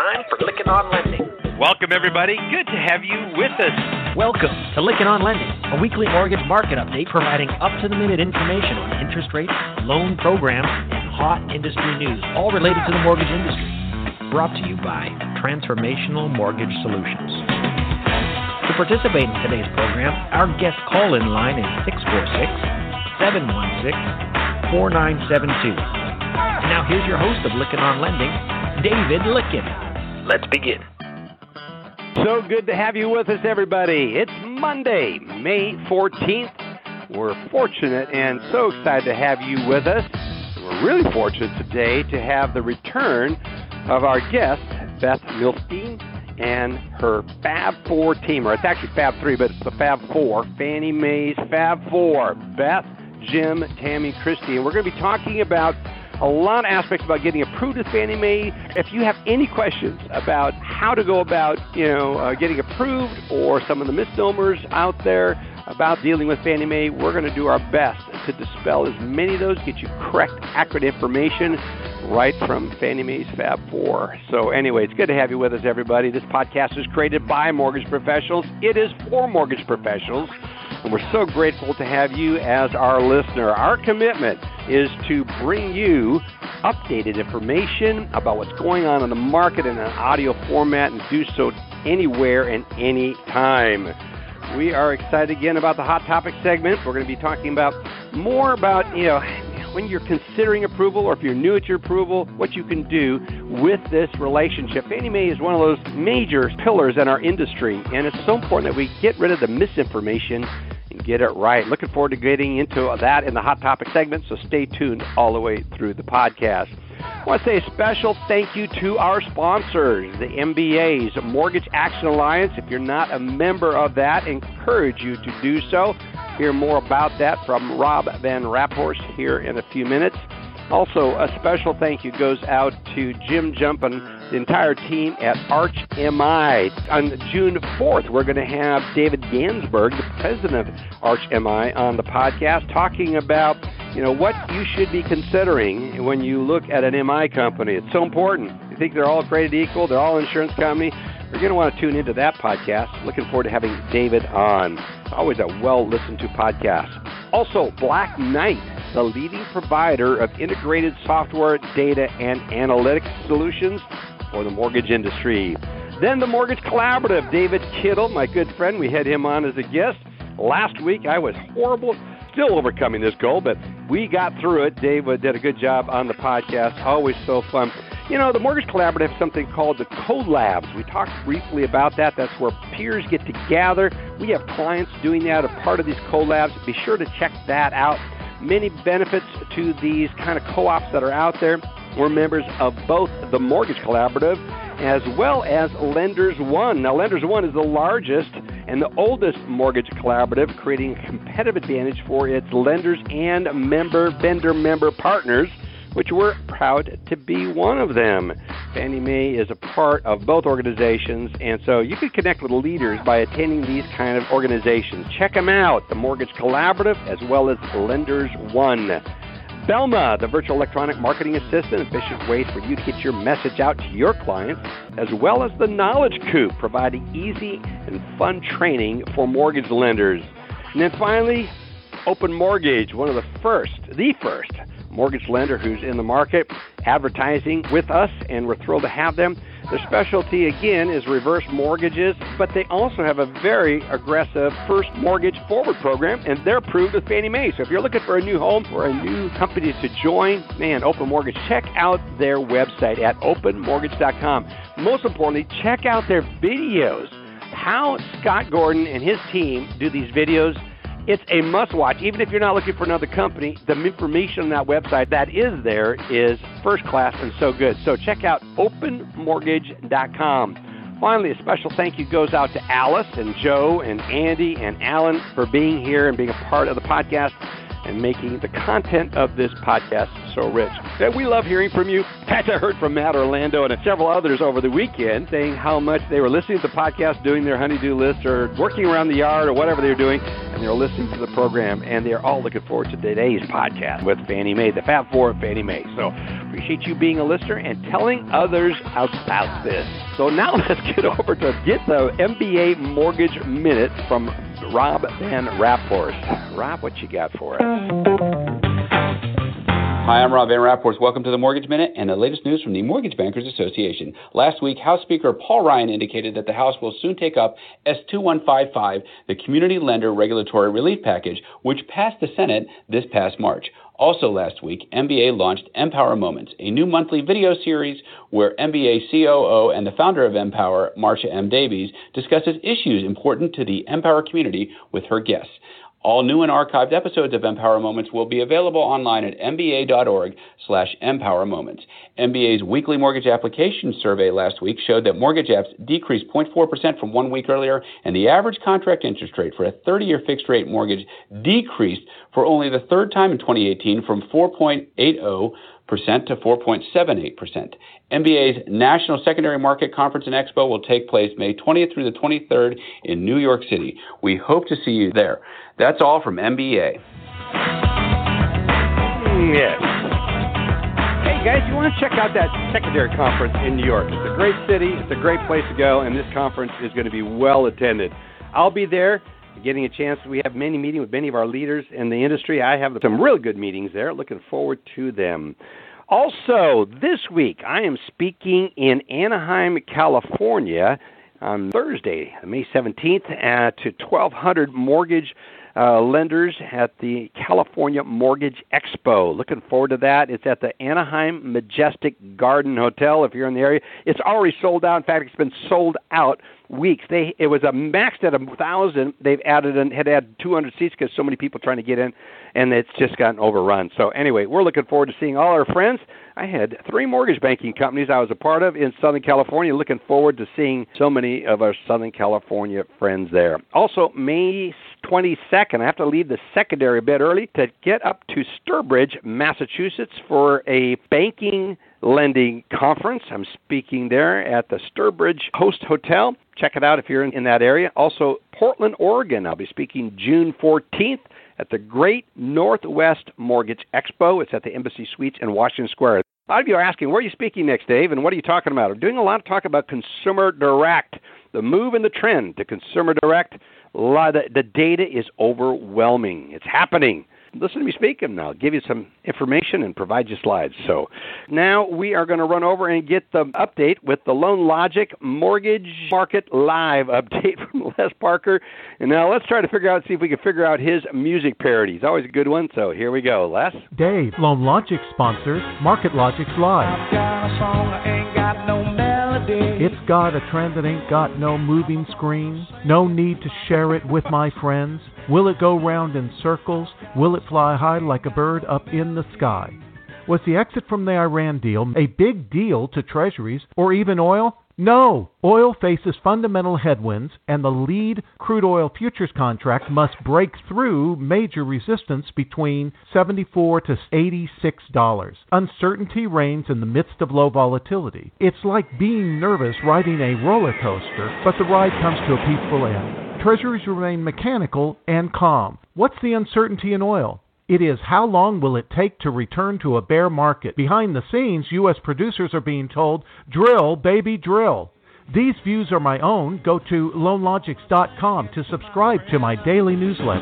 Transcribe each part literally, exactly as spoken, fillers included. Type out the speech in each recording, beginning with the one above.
time for Lykken On Lending. Welcome, everybody. Good to have you with us. Welcome to Lykken On Lending, a weekly mortgage market update providing up-to-the-minute information on interest rates, loan programs, and hot industry news, all related to the mortgage industry. Brought to you by Transformational Mortgage Solutions. To participate in today's program, our guest call-in line is six four six, seven one six, four nine seven two. Now here's your host of Lykken On Lending, David Lykken. Let's begin. So good to have you with us, everybody. It's Monday, May fourteenth. We're fortunate and so excited to have you with us. We're really fortunate today to have the return of our guest, Beth Milstein, and her Fab Four team. Or it's actually Fab Three, but it's the Fab Four, Fannie Mae's Fab Four. Beth, Jim, Tammy, Christy. And we're going to be talking about a lot of aspects about getting approved with Fannie Mae. If you have any questions about how to go about, you know, uh, getting approved or some of the misnomers out there about dealing with Fannie Mae, we're going to do our best to dispel as many of those, get you correct, accurate information right from Fannie Mae's Fab Four. So anyway, it's good to have you with us, everybody. This podcast is created by mortgage professionals. It is for mortgage professionals. And we're so grateful to have you as our listener. Our commitment is to bring you updated information about what's going on in the market in an audio format and do so anywhere and any time. We are excited again about the Hot Topic segment. We're going to be talking about more about, you know, when you're considering approval or if you're new at your approval, what you can do with this relationship. Fannie Mae is one of those major pillars in our industry, and it's so important that we get rid of the misinformation and get it right. Looking forward to getting into that in the Hot Topic segment, so stay tuned all the way through the podcast. I want to say a special thank you to our sponsors, the M B A's, Mortgage Action Alliance. If you're not a member of that, I encourage you to do so. Hear more about that from Rob Van Raphorst here in a few minutes. Also, a special thank you goes out to Jim Jump and the entire team at Arch M I. On June fourth, we're going to have David Gansberg, the president of Arch M I, on the podcast talking about, you know, what you should be considering when you look at an M I company. It's so important. You think they're all created equal, they're all an insurance company. You're going to want to tune into that podcast. Looking forward to having David on. It's always a well-listened to podcast. Also, Black Knight, the leading provider of integrated software, data, and analytics solutions for the mortgage industry. Then the Mortgage Collaborative, David Kittle, my good friend. We had him on as a guest. Last week, I was horrible, still overcoming this goal, but we got through it. Dave did a good job on the podcast. Always so fun. You know, the Mortgage Collaborative has something called the CoLabs. We talked briefly about that. That's where peers get together. We have clients doing that, a part of these CoLabs. Be sure to check that out. Many benefits to these kind of co-ops that are out there. We're members of both the Mortgage Collaborative as well as Lenders One. Now, Lenders One is the largest and the oldest mortgage collaborative, creating a competitive advantage for its lenders and member, vendor member partners, which we're proud to be one of them. Fannie Mae is a part of both organizations, and so you can connect with leaders by attending these kind of organizations. Check them out, the Mortgage Collaborative as well as Lenders One. Belma, the virtual electronic marketing assistant, efficient ways for you to get your message out to your clients, as well as the Knowledge Coop, providing easy and fun training for mortgage lenders. And then finally, Open Mortgage, one of the first, the first mortgage lender who's in the market, advertising with us, and we're thrilled to have them. Their specialty, again, is reverse mortgages, but they also have a very aggressive first mortgage forward program, and they're approved with Fannie Mae. So if you're looking for a new home or a new company to join, man, Open Mortgage, check out their website at open mortgage dot com. Most importantly, check out their videos. How Scott Gordon and his team do these videos, it's a must-watch. Even if you're not looking for another company, the information on that website that is there is first class and so good. So check out open mortgage dot com. Finally, a special thank you goes out to Alice and Joe and Andy and Alan for being here and being a part of the podcast. and making the content of this podcast so rich. And we love hearing from you. As I heard from Matt Orlando and several others over the weekend saying how much they were listening to the podcast, doing their honey-do list, or working around the yard, or whatever they were doing, and they were listening to the program, and they're all looking forward to today's podcast with Fannie Mae, the Fab Four of Fannie Mae. So appreciate you being a listener and telling others about this. So now let's get over to get the M B A Mortgage Minute from Rob Van Raphorst. Rob, what you got for us? Hi, I'm Rob Van Raphorst. Welcome to the Mortgage Minute and the latest news from the Mortgage Bankers Association. Last week, House Speaker Paul Ryan indicated that the House will soon take up S two one five five, the Community Lender Regulatory Relief Package, which passed the Senate this past March. Also last week, M B A launched Empower Moments, a new monthly video series where M B A C O O and the founder of Empower, Marcia M. Davies, discusses issues important to the Empower community with her guests. All new and archived episodes of Empower Moments will be available online at mba.org slash Empower Moments. M B A's weekly mortgage application survey last week showed that mortgage apps decreased zero point four percent from one week earlier, and the average contract interest rate for a thirty-year fixed-rate mortgage decreased for only the third time in twenty eighteen from four point eight zero percent to four point seven eight percent. M B A's National Secondary Market Conference and Expo will take place May twentieth through the twenty-third in New York City. We hope to see you there. That's all from M B A. Yes. Hey, guys, you want to check out that secondary conference in New York. It's a great city. It's a great place to go, and this conference is going to be well attended. I'll be there getting a chance. We have many meetings with many of our leaders in the industry. I have some real good meetings there. Looking forward to them. Also, this week, I am speaking in Anaheim, California on Thursday, May seventeenth, uh, to twelve hundred mortgage uh, lenders at the California Mortgage Expo. Looking forward to that. It's at the Anaheim Majestic Garden Hotel if you're in the area. It's already sold out. In fact, it's been sold out weeks. They It was a maxed at one thousand. They've added and had added two hundred seats because so many people trying to get in, and it's just gotten overrun. So anyway, we're looking forward to seeing all our friends. I had three mortgage banking companies I was a part of in Southern California. Looking forward to seeing so many of our Southern California friends there. Also, May twenty-second, I have to leave the secondary a bit early to get up to Sturbridge, Massachusetts for a banking lending conference. I'm speaking there at the Sturbridge Host Hotel. Check it out if you're in, in that area. Also, Portland, Oregon. I'll be speaking June fourteenth at the Great Northwest Mortgage Expo. It's at the Embassy Suites in Washington Square. A lot of you are asking, where are you speaking next, Dave, and what are you talking about? I'm doing a lot of talk about Consumer Direct, the move and the trend to Consumer Direct. A lot of the, the data is overwhelming. It's happening. Listen to me speak, and I'll give you some information and provide you slides. So now we are going to run over and get the update with the Loan Logic Mortgage Market Live update from Les Parker. And now let's try to figure out, see if we can figure out his music parodies. Always a good one. So here we go. Les? Dave, Loan Logic sponsors Market Logic's Live. I've got a song, I ain't got no melody. It's got a trend that ain't got no moving screen. No need to share it with my friends. Will it go round in circles? Will it fly high like a bird up in the sky? Was the exit from the Iran deal a big deal to treasuries or even oil? No. Oil faces fundamental headwinds, and the lead crude oil futures contract must break through major resistance between seventy-four to eighty-six dollars. Uncertainty reigns in the midst of low volatility. It's like being nervous riding a roller coaster, but the ride comes to a peaceful end. Treasuries remain mechanical and calm. What's the uncertainty in oil? It is how long will it take to return to a bear market? Behind the scenes, U S producers are being told, drill, baby, drill. These views are my own. Go to loan logics dot com to subscribe to my daily newsletter.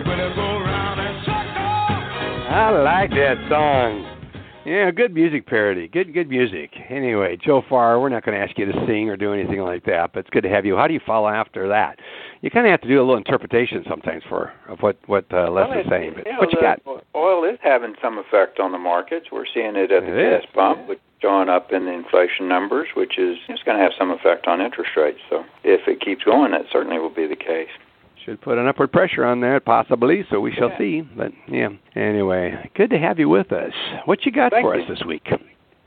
I like that song. Yeah, good music parody. Good, good music. Anyway, Joe Farr, we're not going to ask you to sing or do anything like that, but it's good to have you. How do you follow after that? You kind of have to do a little interpretation sometimes for of what what uh, Les well, is saying. But you know, what you got? Oil is having some effect on the markets. We're seeing it at the it gas is. pump, which is showing up in the inflation numbers, which is it's going to have some effect on interest rates. So if it keeps going, that certainly will be the case. Should put an upward pressure on there, possibly, so we shall yeah. see. But, yeah, anyway, good to have you with us. What you got Thank for you. us this week?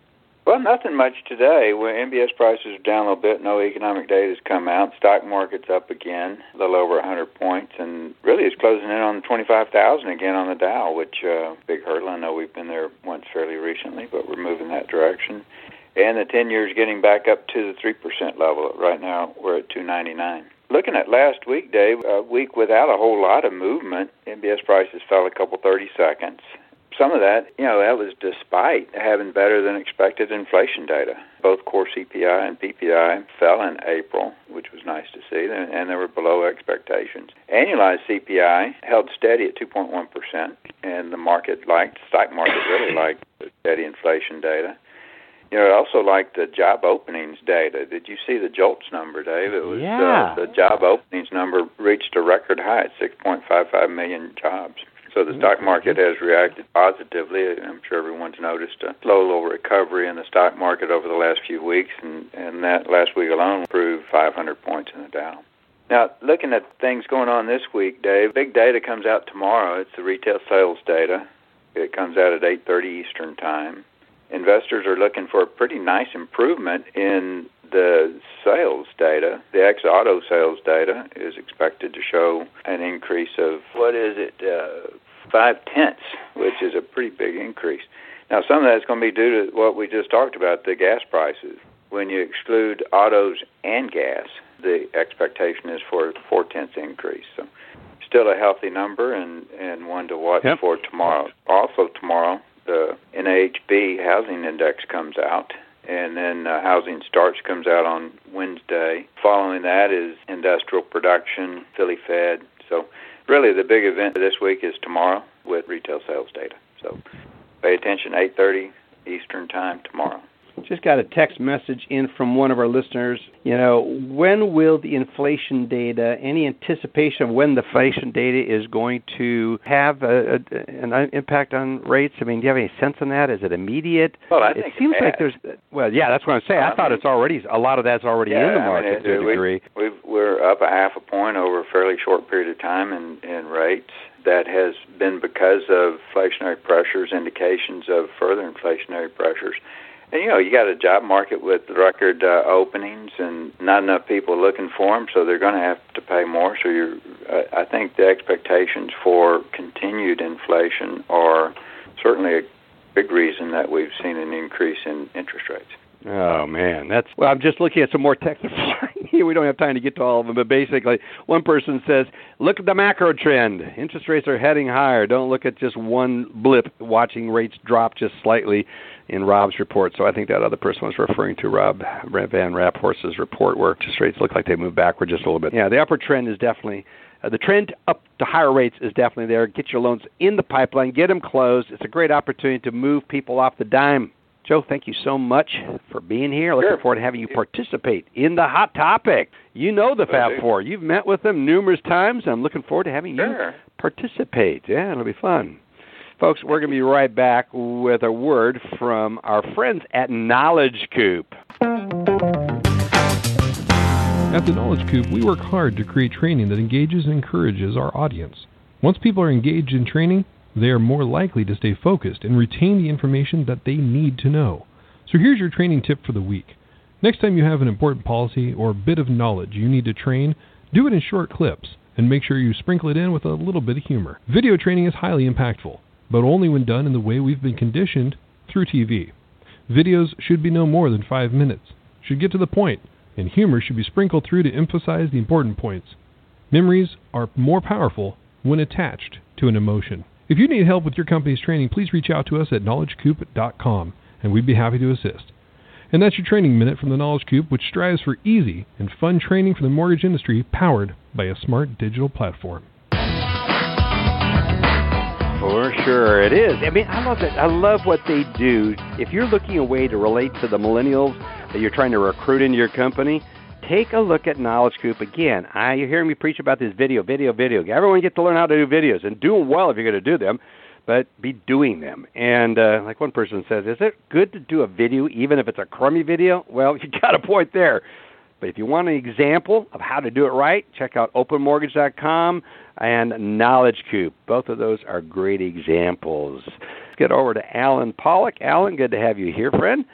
Well, nothing much today. Well, M B S prices are down a little bit. No economic data has come out. Stock market's up again, a little over one hundred points, and really it's closing in on twenty-five thousand again on the Dow, which uh, big hurdle. I know we've been there once fairly recently, but we're moving that direction. And the ten-year is getting back up to the three percent level. Right now we're at two ninety-nine. Looking at last week, Dave, a week without a whole lot of movement, M B S prices fell a couple thirty seconds. Some of that, you know, that was despite having better than expected inflation data. Both core C P I and P P I fell in April, which was nice to see, and they were below expectations. Annualized C P I held steady at two point one percent, and the market liked, the stock market really liked the steady inflation data. You know, I also liked the job openings data. Did you see the JOLTS number, Dave? It was yeah. uh, the job openings number reached a record high at six point five five million jobs. So the stock market has reacted positively. I'm sure everyone's noticed a slow little recovery in the stock market over the last few weeks, and, and that last week alone proved five hundred points in the Dow. Now, looking at things going on this week, Dave, big data comes out tomorrow. It's the retail sales data. It comes out at eight thirty Eastern Time. Investors are looking for a pretty nice improvement in the sales data. The ex-auto sales data is expected to show an increase of, what is it, uh, five-tenths, which is a pretty big increase. Now, some of that's going to be due to what we just talked about, the gas prices. When you exclude autos and gas, the expectation is for a four-tenths increase. So still a healthy number and, and one to watch yep. for tomorrow. Also tomorrow, the N A H B housing index comes out. And then uh, housing starts comes out on Wednesday. Following that is industrial production, Philly Fed. So really the big event this week is tomorrow with retail sales data. So pay attention, eight thirty Eastern Time tomorrow. Just got a text message in from one of our listeners. You know, when will the inflation data, any anticipation of when the inflation data is going to have a, a, an impact on rates? I mean, do you have any sense on that? Is it immediate? Well, I it think seems it like there's, well, yeah, that's what I'm saying. I, I thought mean, it's already, a lot of that's already yeah, in the market I mean, it, to a we, degree. We've, we're up a half a point over a fairly short period of time in, in rates. That has been because of inflationary pressures, indications of further inflationary pressures. And, you know, you got a job market with record uh, openings and not enough people looking for them, so they're going to have to pay more. So you're, uh, I think the expectations for continued inflation are certainly a big reason that we've seen an increase in interest rates. Oh, man. That's well, I'm just looking at some more text here. We don't have time to get to all of them, but basically one person says, look at the macro trend. Interest rates are heading higher. Don't look at just one blip, watching rates drop just slightly in Rob's report. So I think that other person was referring to Rob Van Rapphorst's report where interest rates look like they moved backward just a little bit. Yeah, the upward trend is definitely, uh, the trend up to higher rates is definitely there. Get your loans in the pipeline, get them closed. It's a great opportunity to move people off the dime. Joe, thank you so much for being here. Looking sure. forward to having you participate in the Hot Topic. You know the Fab Four. You've met with them numerous times. I'm looking forward to having sure. you participate. Yeah, it'll be fun. Folks, we're going to be right back with a word from our friends at Knowledge Coop. At the Knowledge Coop, we work hard to create training that engages and encourages our audience. Once people are engaged in training, they are more likely to stay focused and retain the information that they need to know. So here's your training tip for the week. Next time you have an important policy or bit of knowledge you need to train, do it in short clips and make sure you sprinkle it in with a little bit of humor. Video training is highly impactful, but only when done in the way we've been conditioned through T V. Videos should be no more than five minutes, should get to the point, and humor should be sprinkled through to emphasize the important points. Memories are more powerful when attached to an emotion. If you need help with your company's training, please reach out to us at knowledge coop dot com, and we'd be happy to assist. And that's your Training Minute from the Knowledge Coop, which strives for easy and fun training for the mortgage industry, powered by a smart digital platform. For sure, it is. I mean, I love it. I love what they do. If you're looking a way to relate to the millennials that you're trying to recruit into your company, take a look at Knowledge Coop. Again, I, you're hearing me preach about this video, video, video. Everyone get to learn how to do videos, and do them well if you're going to do them, but be doing them. And uh, like one person says, is it good to do a video even if it's a crummy video? Well, you got a point there. But if you want an example of how to do it right, check out open mortgage dot com and Knowledge Coop. Both of those are great examples. Let's get over to Alan Pollock. Alan, good to have you here, friend.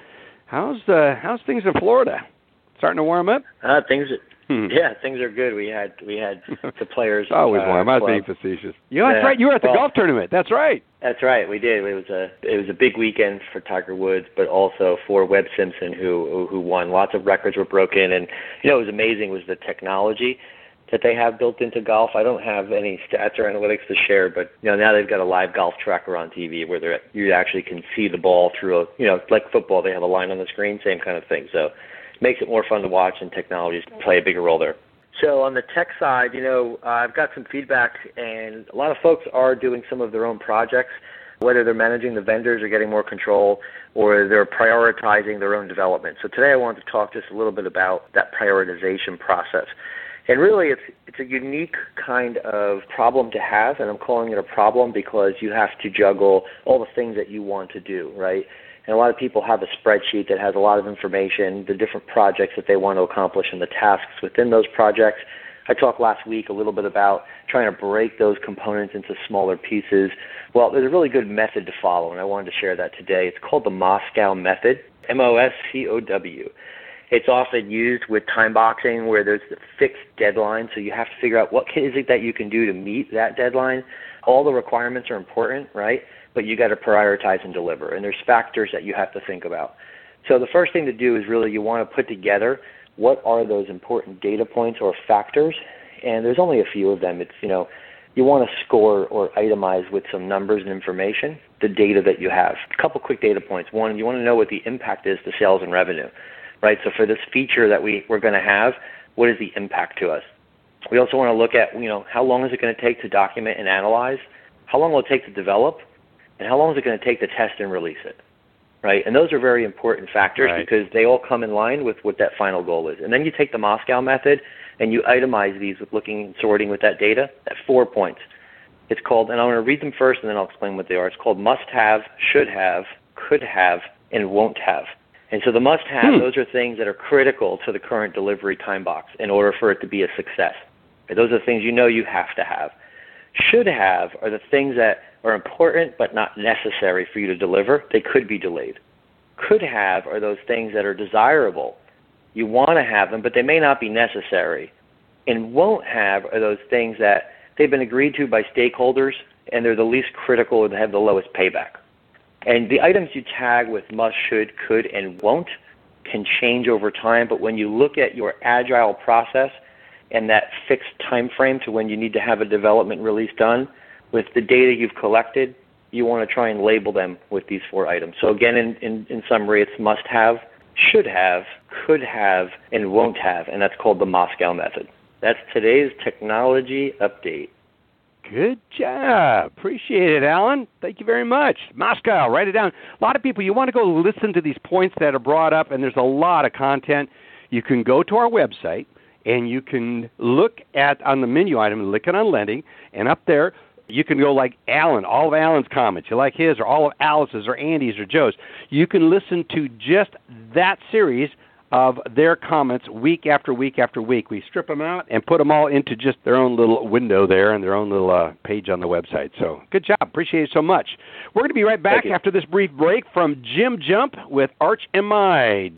How's uh, how's things in Florida? Starting to warm up? Uh, things, hmm. yeah, things are good. We had we had the players. Always uh, warm. I was club. being facetious. Yeah, that's yeah. right. You were at the well, golf tournament. That's right. That's right. We did. It was a it was a big weekend for Tiger Woods, but also for Webb Simpson, who who won. Lots of records were broken, and you know, it was amazing. Was the technology that they have built into golf. I don't have any stats or analytics to share, but you know, now they've got a live golf tracker on T V where they're, you actually can see the ball through a, you know, like football, they have a line on the screen, same kind of thing. So it makes it more fun to watch, and technologies play a bigger role there. So on the tech side, you know, uh, I've got some feedback, and a lot of folks are doing some of their own projects, whether they're managing the vendors or getting more control, or they're prioritizing their own development. So today I wanted to talk just a little bit about that prioritization process. And really, it's it's a unique kind of problem to have, and I'm calling it a problem because you have to juggle all the things that you want to do, right? And a lot of people have a spreadsheet that has a lot of information, the different projects that they want to accomplish and the tasks within those projects. I talked last week a little bit about trying to break those components into smaller pieces. Well, there's a really good method to follow, and I wanted to share that today. It's called the Moscow Method, M O S C O W. It's often used with time boxing where there's a fixed deadline, so you have to figure out what is it that you can do to meet that deadline. All the requirements are important, right? But you got to prioritize and deliver, and there's factors that you have to think about. So the first thing to do is really you want to put together what are those important data points or factors, and there's only a few of them. It's, you know, you want to score or itemize with some numbers and information the data that you have. A couple quick data points. One, you want to know what the impact is to sales and revenue. Right, so for this feature that we, we're going to have, what is the impact to us? We also want to look at, you know, how long is it going to take to document and analyze? How long will it take to develop? And how long is it going to take to test and release it? Right, and those are very important factors right. because they all come in line with what that final goal is. And then you take the Moscow method and you itemize these with looking and sorting with that data at four points. It's called, and I'm going to read them first and then I'll explain what they are. It's called must have, should have, could have, and won't have. And so the must-have, hmm. those are things that are critical to the current delivery time box in order for it to be a success. Those are the things you know you have to have. Should have are the things that are important but not necessary for you to deliver. They could be delayed. Could have are those things that are desirable. You want to have them, but they may not be necessary. And won't have are those things that they've been agreed to by stakeholders, and they're the least critical and have the lowest payback. And the items you tag with must, should, could, and won't can change over time, but when you look at your agile process and that fixed time frame to when you need to have a development release done, with the data you've collected, you want to try and label them with these four items. So again, in, in, in summary, it's must have, should have, could have, and won't have, and that's called the Moscow method. That's today's technology update. Good job. Appreciate it, Alan. Thank you very much. Moscow, write it down. A lot of people, you want to go listen to these points that are brought up, and there's a lot of content. You can go to our website, and you can look at, on the menu item, Lykken on Lending, and up there, you can go like Alan, all of Alan's comments. You like his, or all of Alice's, or Andy's, or Joe's. You can listen to just that series of their comments week after week after week. We strip them out and put them all into just their own little window there and their own little uh, page on the website. So good job. Appreciate it so much. We're going to be right back after this brief break from Jim Jump with Arch M I.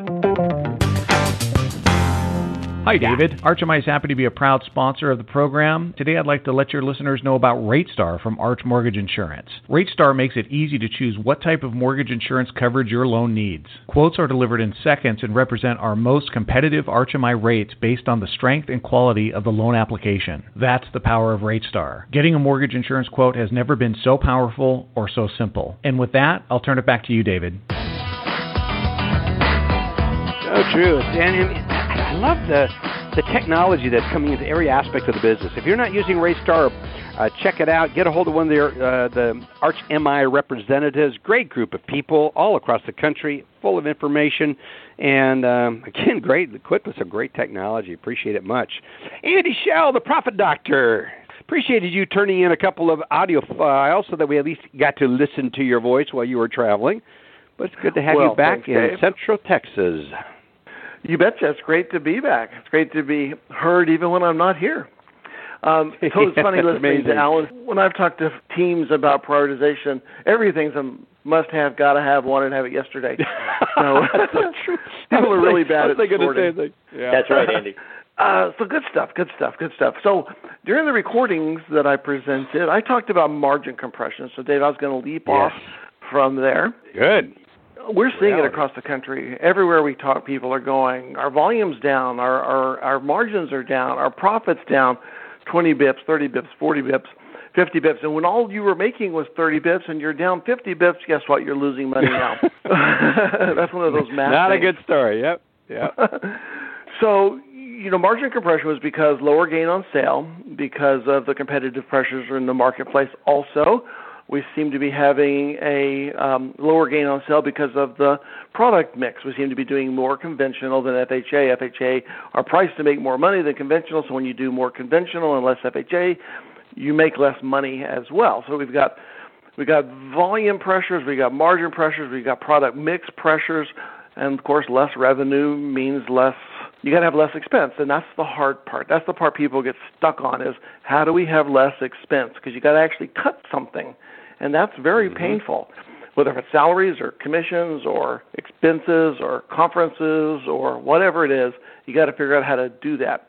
Hi, David. Arch M I is happy to be a proud sponsor of the program. Today, I'd like to let your listeners know about RateStar from Arch Mortgage Insurance. RateStar makes it easy to choose what type of mortgage insurance coverage your loan needs. Quotes are delivered in seconds and represent our most competitive Arch M I rates based on the strength and quality of the loan application. That's the power of RateStar. Getting a mortgage insurance quote has never been so powerful or so simple. And with that, I'll turn it back to you, David. So true. And, and I love the the technology that's coming into every aspect of the business. If you're not using RateStar, uh, check it out. Get a hold of one of their, uh, the Arch M I representatives. Great group of people all across the country, full of information. And, um, again, great equipped with some great technology. Appreciate it much. Andy Schell, the Profit Doctor. Appreciated you turning in a couple of audio files so that we at least got to listen to your voice while you were traveling. But it's good to have well, you back thanks, in Dave. Central Texas. You betcha. It's great to be back. It's great to be heard even when I'm not here. Um, so it's funny listening amazing. to Alan. When I've talked to teams about prioritization, everything's a must-have, got-to-have, wanted to have it yesterday. So, people are really bad at sorting. Yeah. That's right, Andy. Uh, so good stuff, good stuff, good stuff. So during the recordings that I presented, I talked about margin compression. So, Dave, I was going to leap yes. off from there. Good. We're seeing Reality. it across the country. Everywhere we talk, people are going, our volume's down, our, our, our margins are down, our profit's down twenty bips, thirty bips, forty bips, fifty bips. And when all you were making was thirty bips and you're down fifty bips, guess what? You're losing money now. That's one of those math Not things. a good story. Yep. Yep. So, you know, margin compression was because lower gain on sale, because of the competitive pressures in the marketplace. Also, we seem to be having a um, lower gain on sale because of the product mix. We seem to be doing more conventional than F H A. F H A are priced to make more money than conventional, so when you do more conventional and less F H A, you make less money as well. So we've got we've got volume pressures, we've got margin pressures, we've got product mix pressures, and of course less revenue means less. You got to have less expense, and that's the hard part. That's the part people get stuck on is how do we have less expense? Because you got to actually cut something, and that's very mm-hmm. painful. Whether it's salaries or commissions or expenses or conferences or whatever it is, you got to figure out how to do that.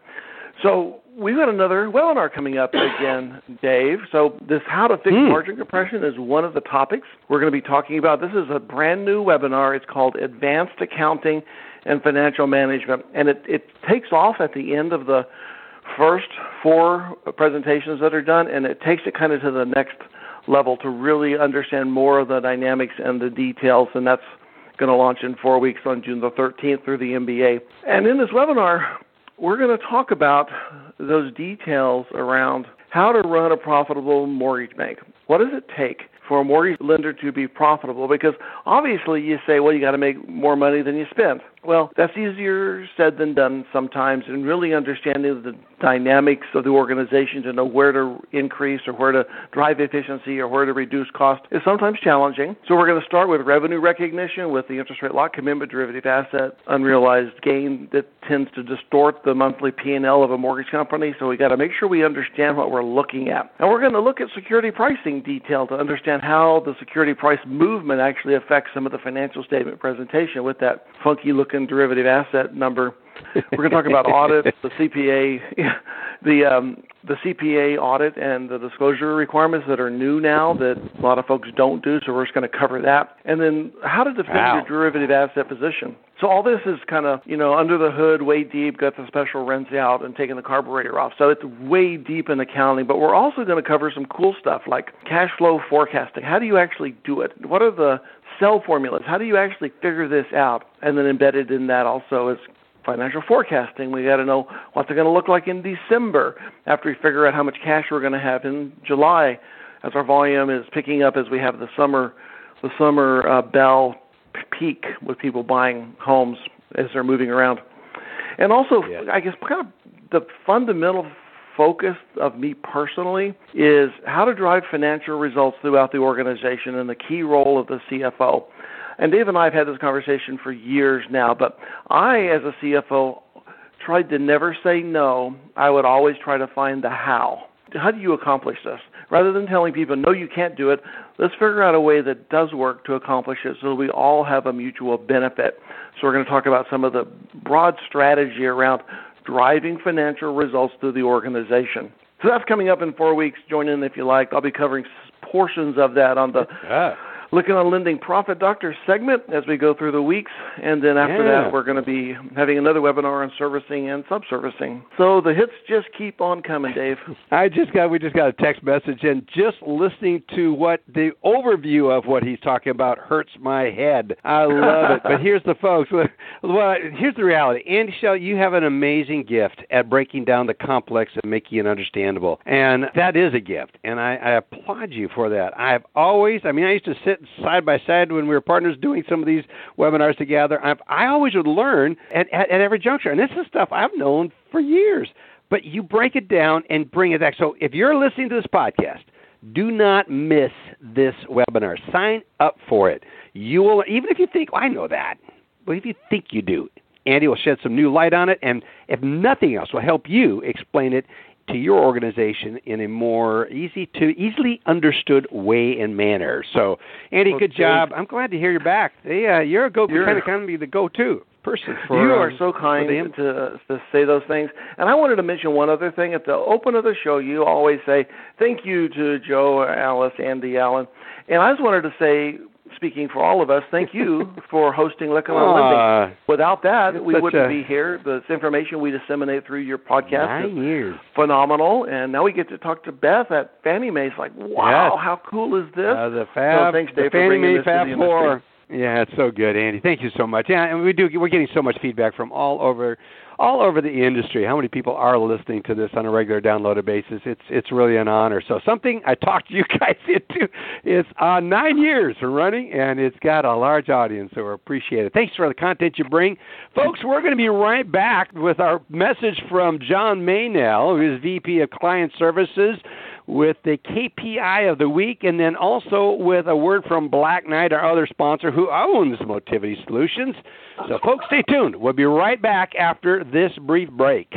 So we've got another webinar coming up again, Dave. So this How to Fix mm. Margin Compression is one of the topics we're going to be talking about. This is a brand new webinar. It's called Advanced Accounting and Financial Management, and it, it takes off at the end of the first four presentations that are done, and it takes it kind of to the next level to really understand more of the dynamics and the details, and that's going to launch in four weeks on June the thirteenth through the M B A. And in this webinar, we're going to talk about those details around how to run a profitable mortgage bank. What does it take for a mortgage lender to be profitable? Because obviously you say, well, you got to make more money than you spend. Well, that's easier said than done sometimes, and really understanding the dynamics of the organization to know where to increase or where to drive efficiency or where to reduce cost is sometimes challenging. So we're going to start with revenue recognition with the interest rate lock commitment, derivative asset, unrealized gain that tends to distort the monthly P and L of a mortgage company. So we got to make sure we understand what we're looking at. And we're going to look at security pricing detail to understand how the security price movement actually affects some of the financial statement presentation with that funky looking derivative asset number. We're going to talk about audit, the C P A, the um, the C P A audit and the disclosure requirements that are new now that a lot of folks don't do, so we're just going to cover that. And then how to defend wow. your derivative asset position. So all this is kind of, you know, under the hood, way deep, got the special rinse out and taking the carburetor off. So it's way deep in accounting, but we're also going to cover some cool stuff like cash flow forecasting. How do you actually do it? What are the cell formulas? How do you actually figure this out? And then embedded in that also is financial forecasting. We got to know what's it going to look like in December after we figure out how much cash we're going to have in July as our volume is picking up as we have the summer, the summer uh, bell peak with people buying homes as they're moving around. And also, yeah. I guess kind of the fundamental focus of me personally is how to drive financial results throughout the organization and the key role of the C F O. And Dave and I have had this conversation for years now, but I, as a C F O, tried to never say no. I would always try to find the how. How do you accomplish this? Rather than telling people, no, you can't do it, let's figure out a way that does work to accomplish it so we all have a mutual benefit. So we're going to talk about some of the broad strategy around driving financial results through the organization. So that's coming up in four weeks. Join in if you like. I'll be covering portions of that on the yeah. Looking on Lending Profit Doctor segment as we go through the weeks. And then after yeah. that, we're going to be having another webinar on servicing and subservicing. So the hits just keep on coming, Dave. I just got, we just got a text message, and just listening to what the overview of what he's talking about hurts my head. I love it. But here's the folks. Well, here's the reality. Andy Schell, you have an amazing gift at breaking down the complex and making it understandable. And that is a gift. And I, I applaud you for that. I've always, I mean, I used to sit side by side when we were partners doing some of these webinars together. I've, I always would learn at, at, at every juncture. And this is stuff I've known for years. But you break it down and bring it back. So if you're listening to this podcast, do not miss this webinar. Sign up for it. You will, even if you think, well, I know that. But if you think you do, Andy will shed some new light on it. And if nothing else, will help you explain it to your organization in a more easy to easily understood way and manner. So, Andy, well, good job. I'm glad to hear you're back. Yeah, you're a go you're, kind of kind of be the go-to person for. You are um, so kind to to say those things. And I wanted to mention one other thing. At the open of the show, you always say thank you to Joe, Alice, Andy, Alan, and I just wanted to say, speaking for all of us, thank you for hosting Lykken on uh, Lending. Without that, we wouldn't a, be here. The information we disseminate through your podcast nine is years. phenomenal. And now we get to talk to Beth at Fannie Mae. It's like, wow, yes. How cool is this? Uh, the Fab, so thanks, Dave, the Fannie Mae Fab Four. Yeah, it's so good, Andy. Thank you so much. Yeah, and we do. We're getting so much feedback from all over, all over the industry. How many people are listening to this on a regular downloaded basis? It's it's really an honor. So something I talked to you guys into is uh, nine years running, and it's got a large audience. So we appreciate it. Thanks for the content you bring, folks. We're going to be right back with our message from John Maynell, who is V P of Client Services, with the K P I of the week, and then also with a word from Black Knight, our other sponsor, who owns Motivity Solutions. So, folks, stay tuned. We'll be right back after this brief break.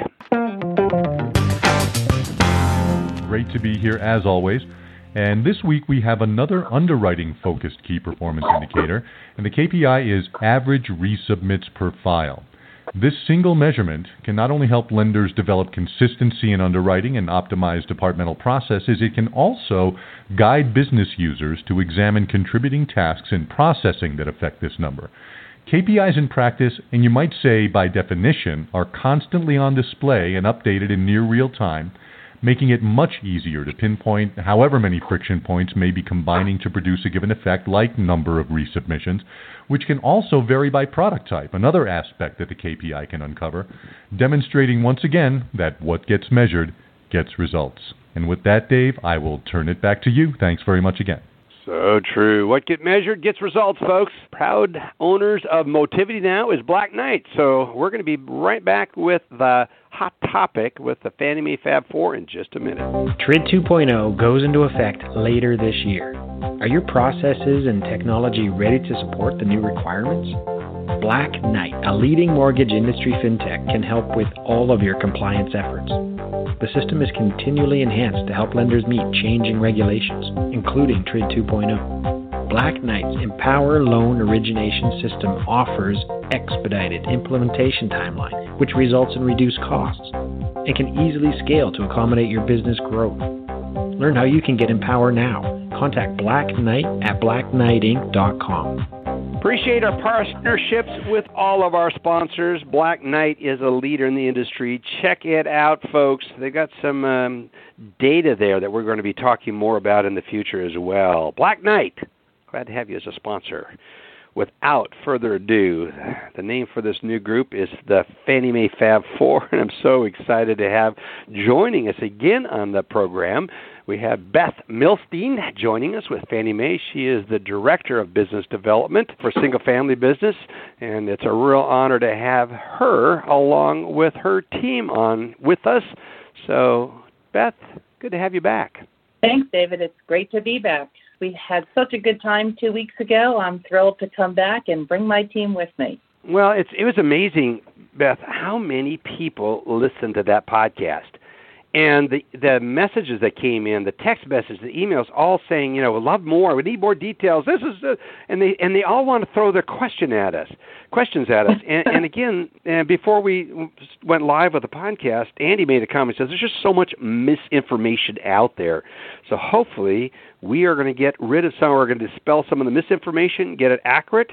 Great to be here, as always. And this week we have another underwriting-focused key performance indicator, and the K P I is average resubmits per file. This single measurement can not only help lenders develop consistency in underwriting and optimize departmental processes, it can also guide business users to examine contributing tasks in processing that affect this number. K P Is in practice, and you might say by definition, are constantly on display and updated in near real time, making it much easier to pinpoint however many friction points may be combining to produce a given effect, like number of resubmissions, which can also vary by product type, another aspect that the K P I can uncover, demonstrating once again that what gets measured gets results. And with that, Dave, I will turn it back to you. Thanks very much again. So true. What gets measured gets results, folks. Proud owners of Motivity now is Black Knight. So we're going to be right back with the hot topic with the Fannie Mae Fab Four in just a minute. T R I D two point oh goes into effect later this year. Are your processes and technology ready to support the new requirements? Black Knight, a leading mortgage industry fintech, can help with all of your compliance efforts. The system is continually enhanced to help lenders meet changing regulations, including T R I D two point oh. Black Knight's Empower Loan Origination System offers expedited implementation timeline, which results in reduced costs, and can easily scale to accommodate your business growth. Learn how you can get Empower now. Contact Black Knight at black knight inc dot com. Appreciate our partnerships with all of our sponsors. Black Knight is a leader in the industry. Check it out, folks. They've got some um, data there that we're going to be talking more about in the future as well. Black Knight, glad to have you as a sponsor. Without further ado, the name for this new group is the Fannie Mae Fab Four, and I'm so excited to have joining us again on the program. We have Beth Milstein joining us with Fannie Mae. She is the Director of Business Development for Single Family Business, and it's a real honor to have her along with her team on with us. So, Beth, good to have you back. Thanks, David. It's great to be back. We had such a good time two weeks ago. I'm thrilled to come back and bring my team with me. Well, it's it was amazing, Beth, how many people listened to that podcast. And the the messages that came in, the text messages, the emails, all saying, you know, we love more, we need more details. This is, the, and they and they all want to throw their question at us, questions at us. and, and again, uh, before we went live with the podcast, Andy made a comment. Says there's just so much misinformation out there. So hopefully we are going to get rid of some. We're going to dispel some of the misinformation, get it accurate.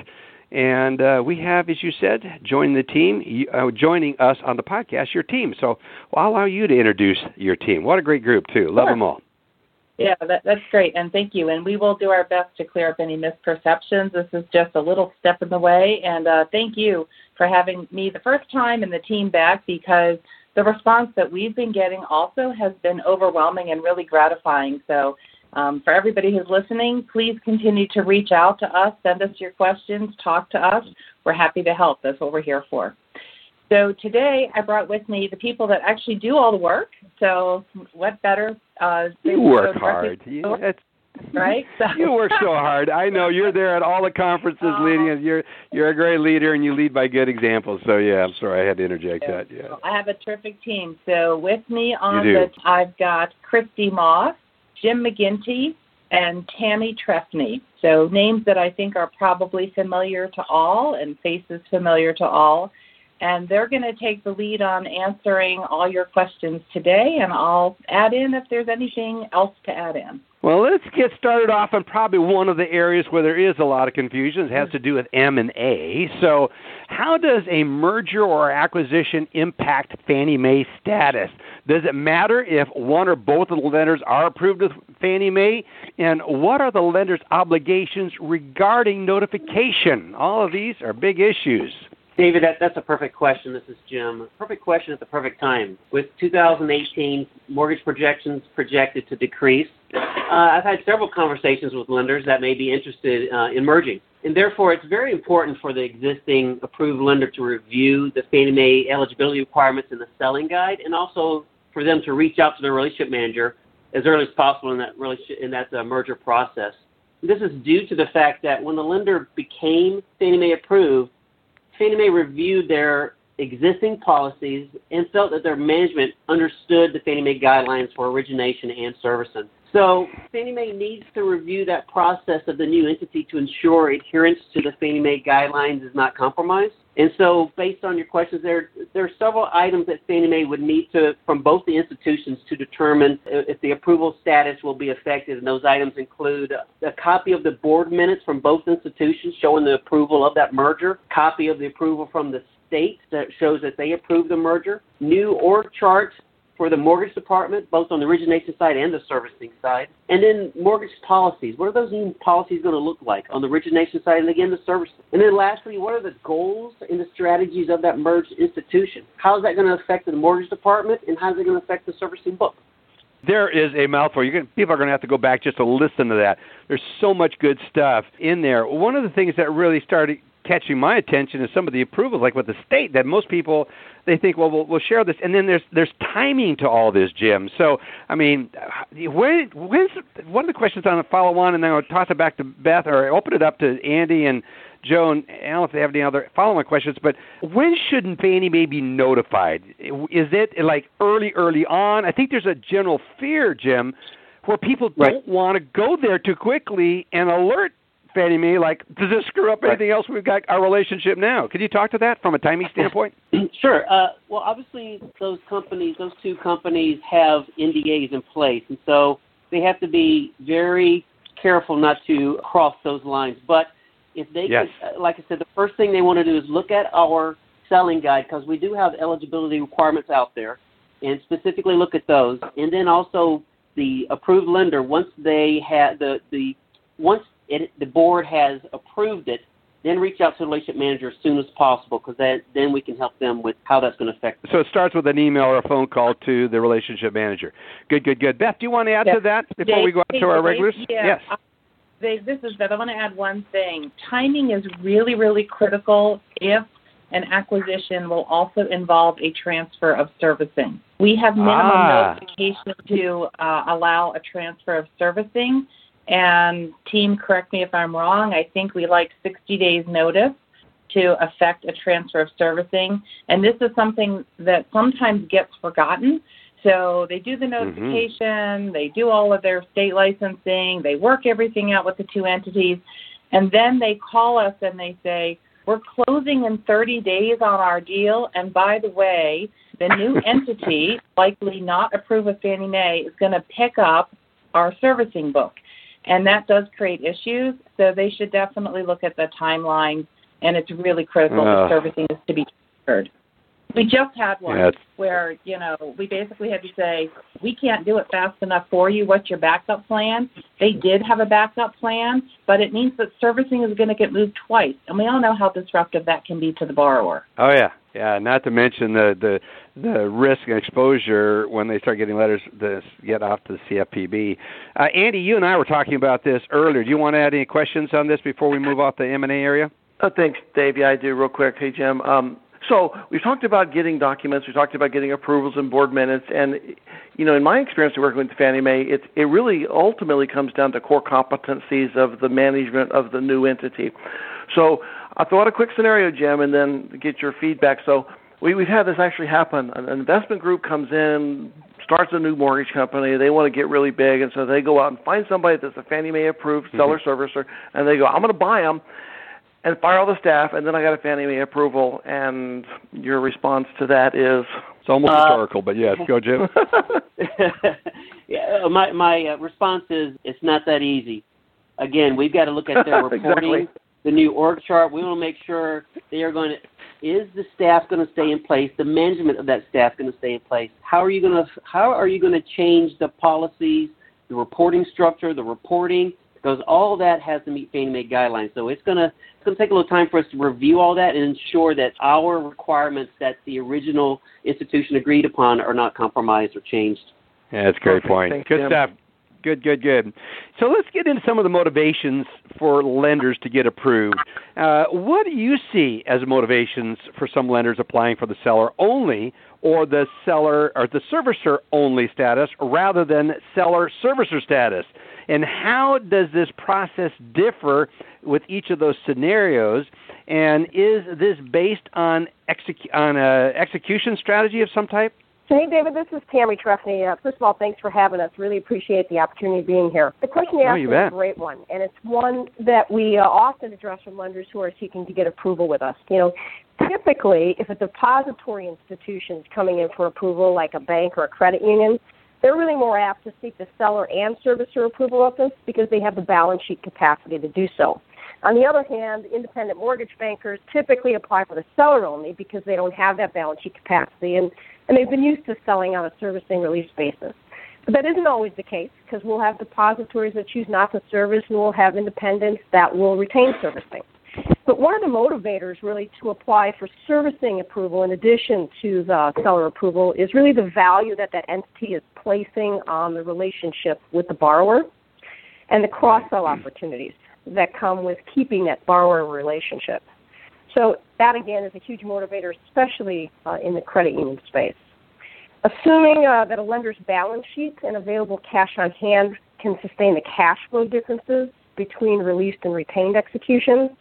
And uh, we have, as you said, joined the team, uh, joining us on the podcast, your team. So I'll allow you to introduce your team. What a great group, too. Love sure. them all. Yeah, that, that's great, and thank you. And we will do our best to clear up any misperceptions. This is just a little step in the way, and uh, thank you for having me the first time and the team back, because the response that we've been getting also has been overwhelming and really gratifying. So Um, for everybody who's listening, please continue to reach out to us, send us your questions, talk to us. We're happy to help. That's what we're here for. So today I brought with me the people that actually do all the work. So what better? Uh, you work hard. You, that's, right? So. You work so hard. I know you're there at all the conferences uh, leading it. You're you're a great leader, and you lead by good examples. So, yeah, I'm sorry I had to interject so, that. Yeah. I have a terrific team. So with me on the, I've got Christy Moss, Jim McGinty, and Tammy Trefney. So names that I think are probably familiar to all and faces familiar to all. And they're going to take the lead on answering all your questions today, and I'll add in if there's anything else to add in. Well, let's get started off on probably one of the areas where there is a lot of confusion. It has to do with M and A. So how does a merger or acquisition impact Fannie Mae status? Does it matter if one or both of the lenders are approved with Fannie Mae? And what are the lender's obligations regarding notification? All of these are big issues. David, that, that's a perfect question. This is Jim. Perfect question at the perfect time. With two thousand eighteen mortgage projections projected to decrease, uh, I've had several conversations with lenders that may be interested uh, in merging. And therefore, it's very important for the existing approved lender to review the Fannie Mae eligibility requirements in the selling guide, and also for them to reach out to their relationship manager as early as possible in that relationship, in that uh, merger process. This is due to the fact that when the lender became Fannie Mae approved, Fannie Mae reviewed their existing policies and felt that their management understood the Fannie Mae guidelines for origination and servicing. So Fannie Mae needs to review that process of the new entity to ensure adherence to the Fannie Mae guidelines is not compromised. And so based on your questions, there, there are several items that Fannie Mae would need to, from both the institutions, to determine if the approval status will be affected. And those items include a copy of the board minutes from both institutions showing the approval of that merger, copy of the approval from the state that shows that they approved the merger, new org charts for the mortgage department, both on the origination side and the servicing side, and then mortgage policies. What are those new policies going to look like on the origination side and, again, the servicing? And then lastly, what are the goals and the strategies of that merged institution? How is that going to affect the mortgage department, and how is it going to affect the servicing book? There is a mouthful. You're gonna, people are going to have to go back just to listen to that. There's so much good stuff in there. One of the things that really started catching my attention is some of the approvals, like with the state, that most people, they think, well, we'll, we'll share this. And then there's there's timing to all this, Jim. So, I mean, when, when's, one of the questions on the follow-on, and then I'll toss it back to Beth, or open it up to Andy and Joe and Alan if they have any other follow-on questions, but when shouldn't Fannie Mae be notified? Is it like early, early on? I think there's a general fear, Jim, where people right. don't want to go there too quickly and alert Fannie Mae, like, does this screw up anything else we've got our relationship now? Could you talk to that from a timing standpoint? Sure. Uh, well, obviously, those companies, those two companies have N D As in place, and so they have to be very careful not to cross those lines. But if they, yes. could, like I said, the first thing they want to do is look at our selling guide, because we do have eligibility requirements out there, and specifically look at those. And then also the approved lender, once they have the, the once It, the board has approved it, then reach out to the relationship manager as soon as possible, because then we can help them with how that's going to affect them. So it starts with an email or a phone call to the relationship manager. Good, good, good. Beth, do you want to add yes. to that before Dave, we go out Dave, to our Dave, regulars? Yeah. Yes. Dave, this is Beth. I want to add one thing. Timing is really, really critical if an acquisition will also involve a transfer of servicing. We have minimum ah. notification to uh, allow a transfer of servicing. And team, correct me if I'm wrong, I think we like sixty days notice to affect a transfer of servicing. And this is something that sometimes gets forgotten. So they do the notification, mm-hmm. they do all of their state licensing, they work everything out with the two entities, and then they call us and they say, we're closing in thirty days on our deal, and by the way, the new entity, likely not approved with Fannie Mae, is going to pick up our servicing book. And that does create issues, so they should definitely look at the timeline, and it's really critical uh, that servicing is to be transferred. We just had one yeah, where, you know, we basically had to say, we can't do it fast enough for you. What's your backup plan? They did have a backup plan, but it means that servicing is going to get moved twice, and we all know how disruptive that can be to the borrower. Oh, yeah. Yeah, not to mention the, the the risk and exposure when they start getting letters to get off to the C F P B. Uh, Andy, you and I were talking about this earlier. Do you want to add any questions on this before we move off the M and A area? Oh, thanks, Dave. Yeah, I do real quick. Hey, Jim. Um, So we've talked about getting documents, we talked about getting approvals and board minutes, and, you know, in my experience of working with Fannie Mae, it, it really ultimately comes down to core competencies of the management of the new entity. So I'll throw out a quick scenario, Jim, and then get your feedback. So we, we've had this actually happen. An investment group comes in, starts a new mortgage company. They want to get really big, and so they go out and find somebody that's a Fannie Mae approved seller mm-hmm. servicer, and they go, I'm going to buy them and fire all the staff, and then I got a Fannie Mae approval. And your response to that is? It's almost uh, historical, but yes, go, Jim. yeah, my my uh, response is it's not that easy. Again, we've got to look at their reporting, exactly. the new org chart. We want to make sure they are going to. Is the staff going to stay in place? The management of that staff going to stay in place? How are you going to How are you going to change the policies, the reporting structure, the reporting? Because all that has to meet Fannie Mae guidelines. So it's going to it's going to take a little time for us to review all that and ensure that our requirements that the original institution agreed upon are not compromised or changed. Yeah, that's a great Perfect. point. Thanks, good Jim. stuff. Good, good, good. So let's get into some of the motivations for lenders to get approved. Uh, what do you see as motivations for some lenders applying for the seller only or the seller or the servicer only status rather than seller servicer status? And how does this process differ with each of those scenarios? And is this based on execu- on a execution strategy of some type? Hey, David, this is Tammy Trefny. Uh, first of all, thanks for having us. Really appreciate the opportunity of being here. The question you Oh, asked you is bet. a great one, and it's one that we uh, often address from lenders who are seeking to get approval with us. You know, typically, if a depository institution is coming in for approval, like a bank or a credit union, they're really more apt to seek the seller and servicer approval of this because they have the balance sheet capacity to do so. On the other hand, independent mortgage bankers typically apply for the seller only because they don't have that balance sheet capacity, and, and they've been used to selling on a servicing release basis. But that isn't always the case because we'll have depositories that choose not to service, and we'll have independents that will retain servicing. But one of the motivators really to apply for servicing approval in addition to the seller approval is really the value that that entity is placing on the relationship with the borrower and the cross-sell opportunities that come with keeping that borrower relationship. So that, again, is a huge motivator, especially uh, in the credit union space. Assuming uh, that a lender's balance sheet and available cash on hand can sustain the cash flow differences between released and retained executions,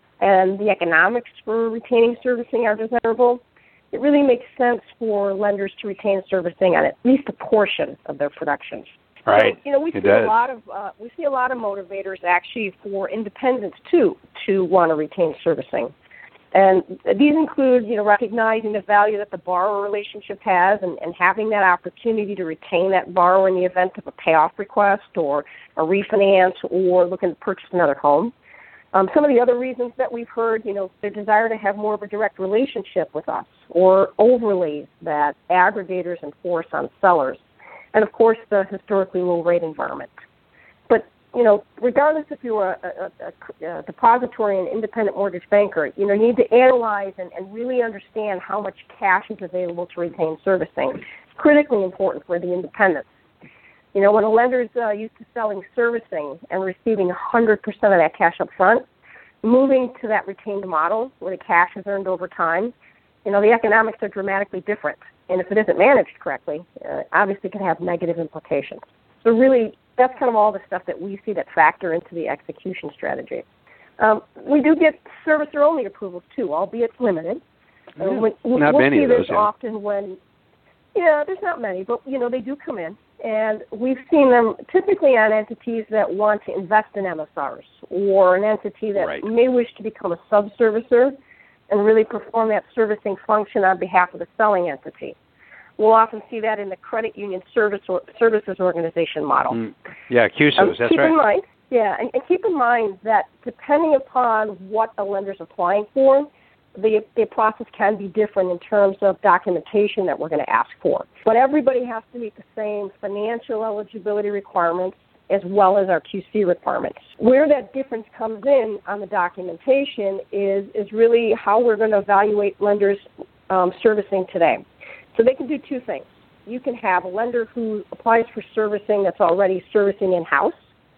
and the economics for retaining servicing are desirable, it really makes sense for lenders to retain servicing on at least a portion of their productions. Right. So, you know, we it see does. a lot of uh, we see a lot of motivators actually for independents too to want to retain servicing, and these include, you know, recognizing the value that the borrower relationship has and, and having that opportunity to retain that borrower in the event of a payoff request or a refinance or looking to purchase another home. Um, some of the other reasons that we've heard, you know, their desire to have more of a direct relationship with us or overlays that aggregators enforce on sellers. And, of course, the historically low rate environment. But, you know, regardless if you're a, a, a, a depository and independent mortgage banker, you know, you need to analyze and, and really understand how much cash is available to retain servicing. It's critically important for the independents. You know, when a lender's uh, used to selling servicing and receiving one hundred percent of that cash up front, moving to that retained model where the cash is earned over time, you know, the economics are dramatically different. And if it isn't managed correctly, uh, obviously can have negative implications. So really, that's kind of all the stuff that we see that factor into the execution strategy. Um, we do get servicer-only approvals, too, albeit limited. Yeah. Uh, when, not we'll many see of those, this yeah. often when, yeah, there's not many, but, you know, they do come in. And we've seen them typically on entities that want to invest in M S Rs or an entity that Right. may wish to become a sub-servicer and really perform that servicing function on behalf of the selling entity. We'll often see that in the credit union service or, services organization model. Mm. Yeah, Q S Os, Um, that's keep right. in mind, yeah, and, and keep in mind that depending upon what the lender's applying for, the, the process can be different in terms of documentation that we're going to ask for. But everybody has to meet the same financial eligibility requirements as well as our Q C requirements. Where that difference comes in on the documentation is, is really how we're going to evaluate lenders' um, servicing today. So they can do two things. You can have a lender who applies for servicing that's already servicing in-house,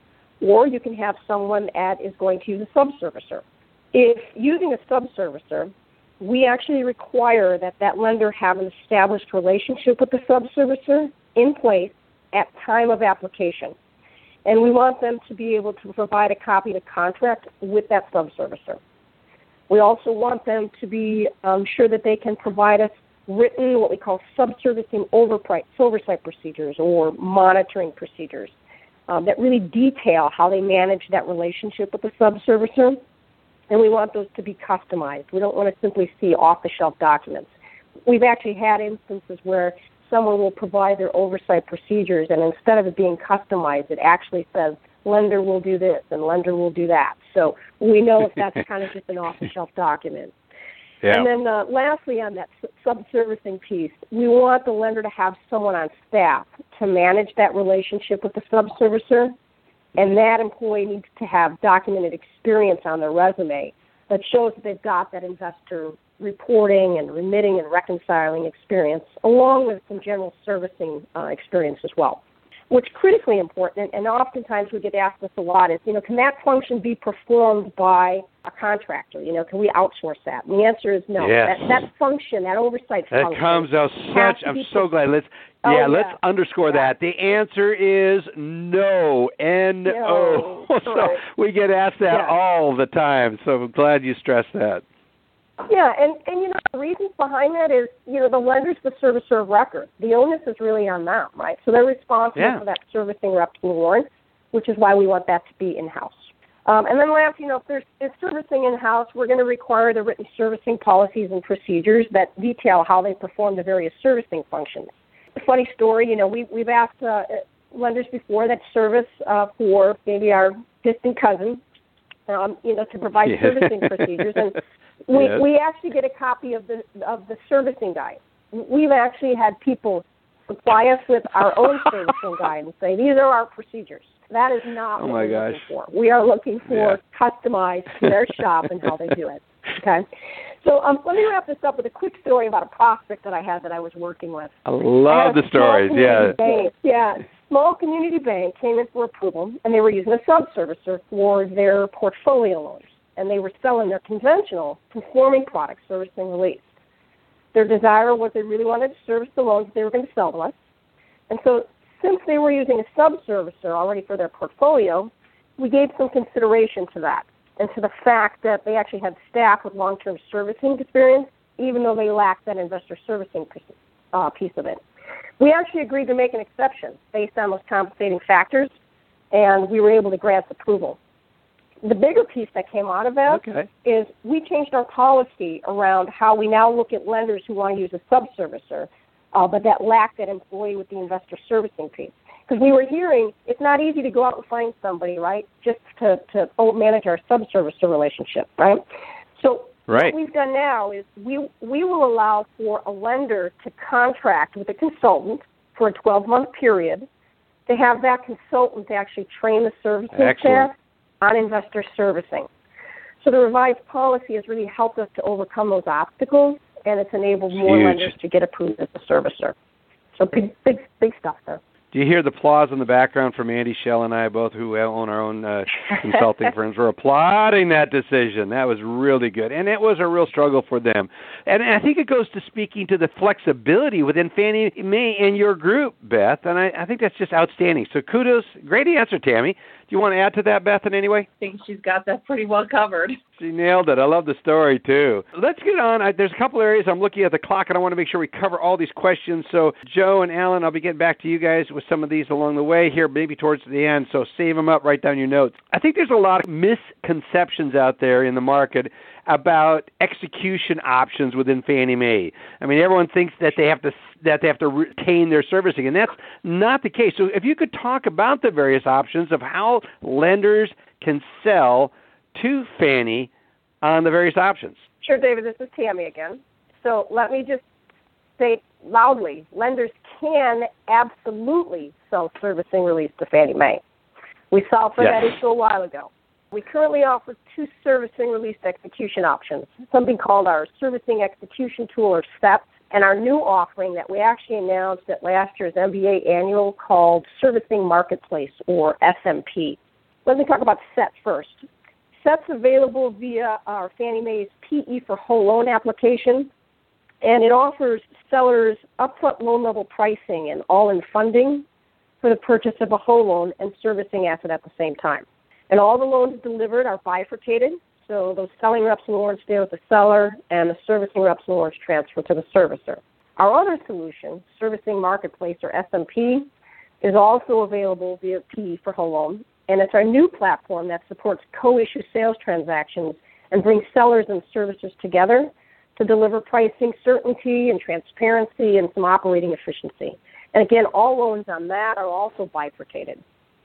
or you can have someone that is going to use a sub-servicer. If using a sub-servicer, we actually require that that lender have an established relationship with the subservicer in place at time of application. And we want them to be able to provide a copy of the contract with that subservicer. We also want them to be um, sure that they can provide us written, what we call subservicing oversight, oversight procedures or monitoring procedures um, that really detail how they manage that relationship with the subservicer. And we want those to be customized. We don't want to simply see off-the-shelf documents. We've actually had instances where someone will provide their oversight procedures, and instead of it being customized, it actually says, lender will do this and lender will do that. So we know if that's kind of just an off-the-shelf document. Yeah. And then uh, lastly, on that sub-servicing piece, we want the lender to have someone on staff to manage that relationship with the subservicer, and that employee needs to have documented experience on their resume that shows that they've got that investor reporting and remitting and reconciling experience, along with some general servicing uh, experience as well. What's critically important, and oftentimes we get asked this a lot, is, you know, can that function be performed by a contractor? You know, can we outsource that? And the answer is no. Yes. That, that function, that oversight that function. That comes out such, I'm so glad. Let's, oh, yeah, yeah, let's underscore yeah. that. The answer is no. N O. No. So we get asked that yeah. all the time, so I'm glad you stressed that. Yeah, and, and, you know, the reasons behind that is, you know, the lender's the servicer of record. The onus is really on them, right? So they're responsible yeah. for that servicing rep warrant, which is why we want that to be in-house. Um, and then last, you know, if there's if servicing in-house, we're going to require the written servicing policies and procedures that detail how they perform the various servicing functions. A funny story, you know, we, we've asked uh, lenders before that service uh, for maybe our distant cousin, um, you know, to provide yeah. servicing procedures. And We yes. we actually get a copy of the of the servicing guide. We've actually had people supply us with our own servicing guide and say, these are our procedures. That is not oh what my we're gosh. looking for. We are looking for yeah. customized to their shop and how they do it. Okay. So um, let me wrap this up with a quick story about a prospect that I had that I was working with. I love I the stories. Yeah. Bank, yeah. Small community bank came in for approval, and they were using a subservicer for their portfolio loans. And they were selling their conventional conforming products, servicing release. Their desire was they really wanted to service the loans they were going to sell to us. And so since they were using a sub-servicer already for their portfolio, we gave some consideration to that and to the fact that they actually had staff with long-term servicing experience, even though they lacked that investor servicing uh, piece of it. We actually agreed to make an exception based on those compensating factors, and we were able to grant approval. The bigger piece that came out of that okay. is we changed our policy around how we now look at lenders who want to use a sub-servicer, uh, but that lack that employee with the investor servicing piece. Because we were hearing it's not easy to go out and find somebody, right, just to, to manage our sub-servicer relationship, right? So right. what we've done now is we we will allow for a lender to contract with a consultant for a twelve-month period to have that consultant to actually train the servicing Excellent. staff on investor servicing. So the revised policy has really helped us to overcome those obstacles, and it's enabled more Huge. lenders to get approved as a servicer. So big, big, big stuff there. Do you hear the applause in the background from Andy Schell and I, both who own our own uh, consulting firms? We're applauding that decision. That was really good. And it was a real struggle for them. And I think it goes to speaking to the flexibility within Fannie Mae and your group, Beth. And I, I think that's just outstanding. So kudos. Great answer, Tammy. Do you want to add to that, Beth, in any way? I think she's got that pretty well covered. She nailed it. I love the story, too. Let's get on. I, there's a couple areas. I'm looking at the clock, and I want to make sure we cover all these questions. So, Joe and Alan, I'll be getting back to you guys with some of these along the way here, maybe towards the end. So save them up. Write down your notes. I think there's a lot of misconceptions out there in the market about execution options within Fannie Mae. I mean, everyone thinks that they have to that they have to retain their servicing, and that's not the case. So if you could talk about the various options of how lenders can sell to Fannie on the various options. Sure, David, this is Tammy again. So let me just state loudly, lenders can absolutely sell servicing release to Fannie Mae. We solved for yes. that issue a while ago. We currently offer two servicing release execution options, something called our Servicing Execution Tool, or S E P, and our new offering that we actually announced at last year's M B A annual called Servicing Marketplace, or S M P. Let me talk about S E P first. That's available via our Fannie Mae's P E for Whole Loan application, and it offers sellers upfront loan level pricing and all-in funding for the purchase of a whole loan and servicing asset at the same time. And all the loans delivered are bifurcated, so those selling reps and warrants stay with the seller, and the servicing reps and warrants transfer to the servicer. Our other solution, Servicing Marketplace, or S M P, is also available via P E for Whole Loan, and it's our new platform that supports co-issue sales transactions and brings sellers and servicers together to deliver pricing certainty and transparency and some operating efficiency. And again, all loans on that are also bifurcated.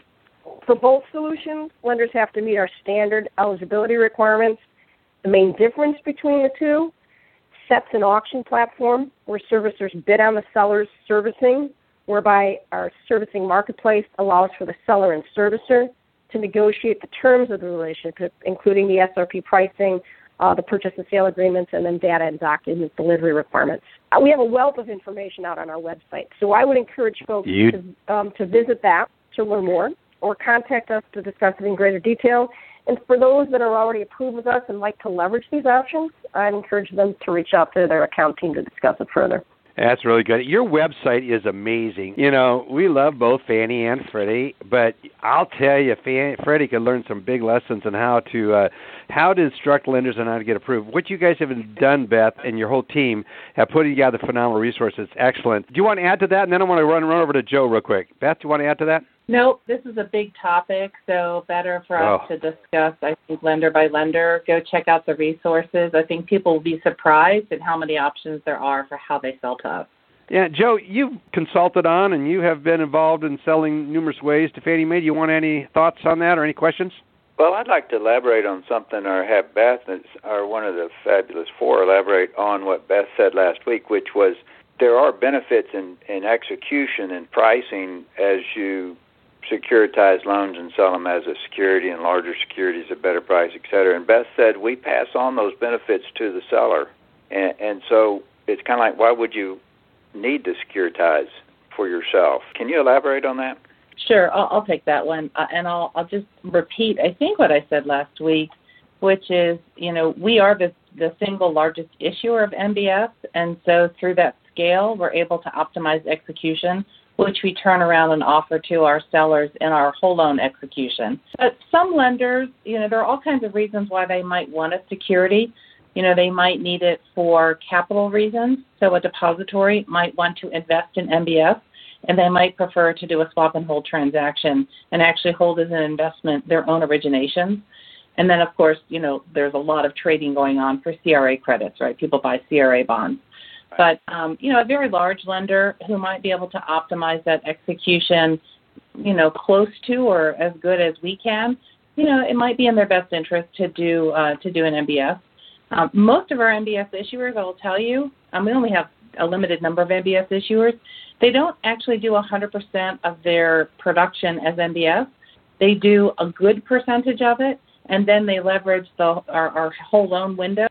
For both solutions, lenders have to meet our standard eligibility requirements. The main difference between the two, sets an auction platform where servicers bid on the seller's servicing, whereby our Servicing Marketplace allows for the seller and servicer to negotiate the terms of the relationship, including the S R P pricing, uh, the purchase and sale agreements, and then data and document delivery requirements. Uh, we have a wealth of information out on our website, so I would encourage folks you... to, um, to visit that to learn more, or contact us to discuss it in greater detail. And for those that are already approved with us and like to leverage these options, I'd encourage them to reach out to their account team to discuss it further. That's really good. Your website is amazing. You know, we love both Fannie and Freddie, but I'll tell you, Fannie, Freddie could learn some big lessons on how to uh, how to instruct lenders on how to get approved. What you guys have done, Beth, and your whole team have put together phenomenal resources. Excellent. Do you want to add to that? And then I want to run, run over to Joe real quick. Beth, do you want to add to that? Nope, this is a big topic, so better for us oh. to discuss, I think, lender by lender. Go check out the resources. I think people will be surprised at how many options there are for how they sell to us. Yeah, Joe, you've consulted on and you have been involved in selling numerous ways to Fannie Mae. Do you want any thoughts on that or any questions? Well, I'd like to elaborate on something, or have Beth, or one of the fabulous four, elaborate on what Beth said last week, which was there are benefits in, in execution and pricing as you securitize loans and sell them as a security, and larger securities at better price, et cetera. And Beth said we pass on those benefits to the seller. And, and so it's kind of like, why would you need to securitize for yourself? Can you elaborate on that? Sure, I'll, I'll take that one. Uh, and I'll, I'll just repeat, I think, what I said last week, which is, you know, we are the, the single largest issuer of M B S. And so through that scale, we're able to optimize execution, which we turn around and offer to our sellers in our whole loan execution. But some lenders, you know, there are all kinds of reasons why they might want a security. You know, they might need it for capital reasons. So a depository might want to invest in M B S, and they might prefer to do a swap and hold transaction and actually hold as an investment their own originations. And then, of course, you know, there's a lot of trading going on for C R A credits, right? People buy C R A bonds. But, um, you know, a very large lender who might be able to optimize that execution, you know, close to or as good as we can, you know, it might be in their best interest to do uh, to do an M B S. Um, most of our M B S issuers, I will tell you, um, we only have a limited number of M B S issuers. They don't actually do one hundred percent of their production as M B S. They do a good percentage of it, and then they leverage the our, our whole loan window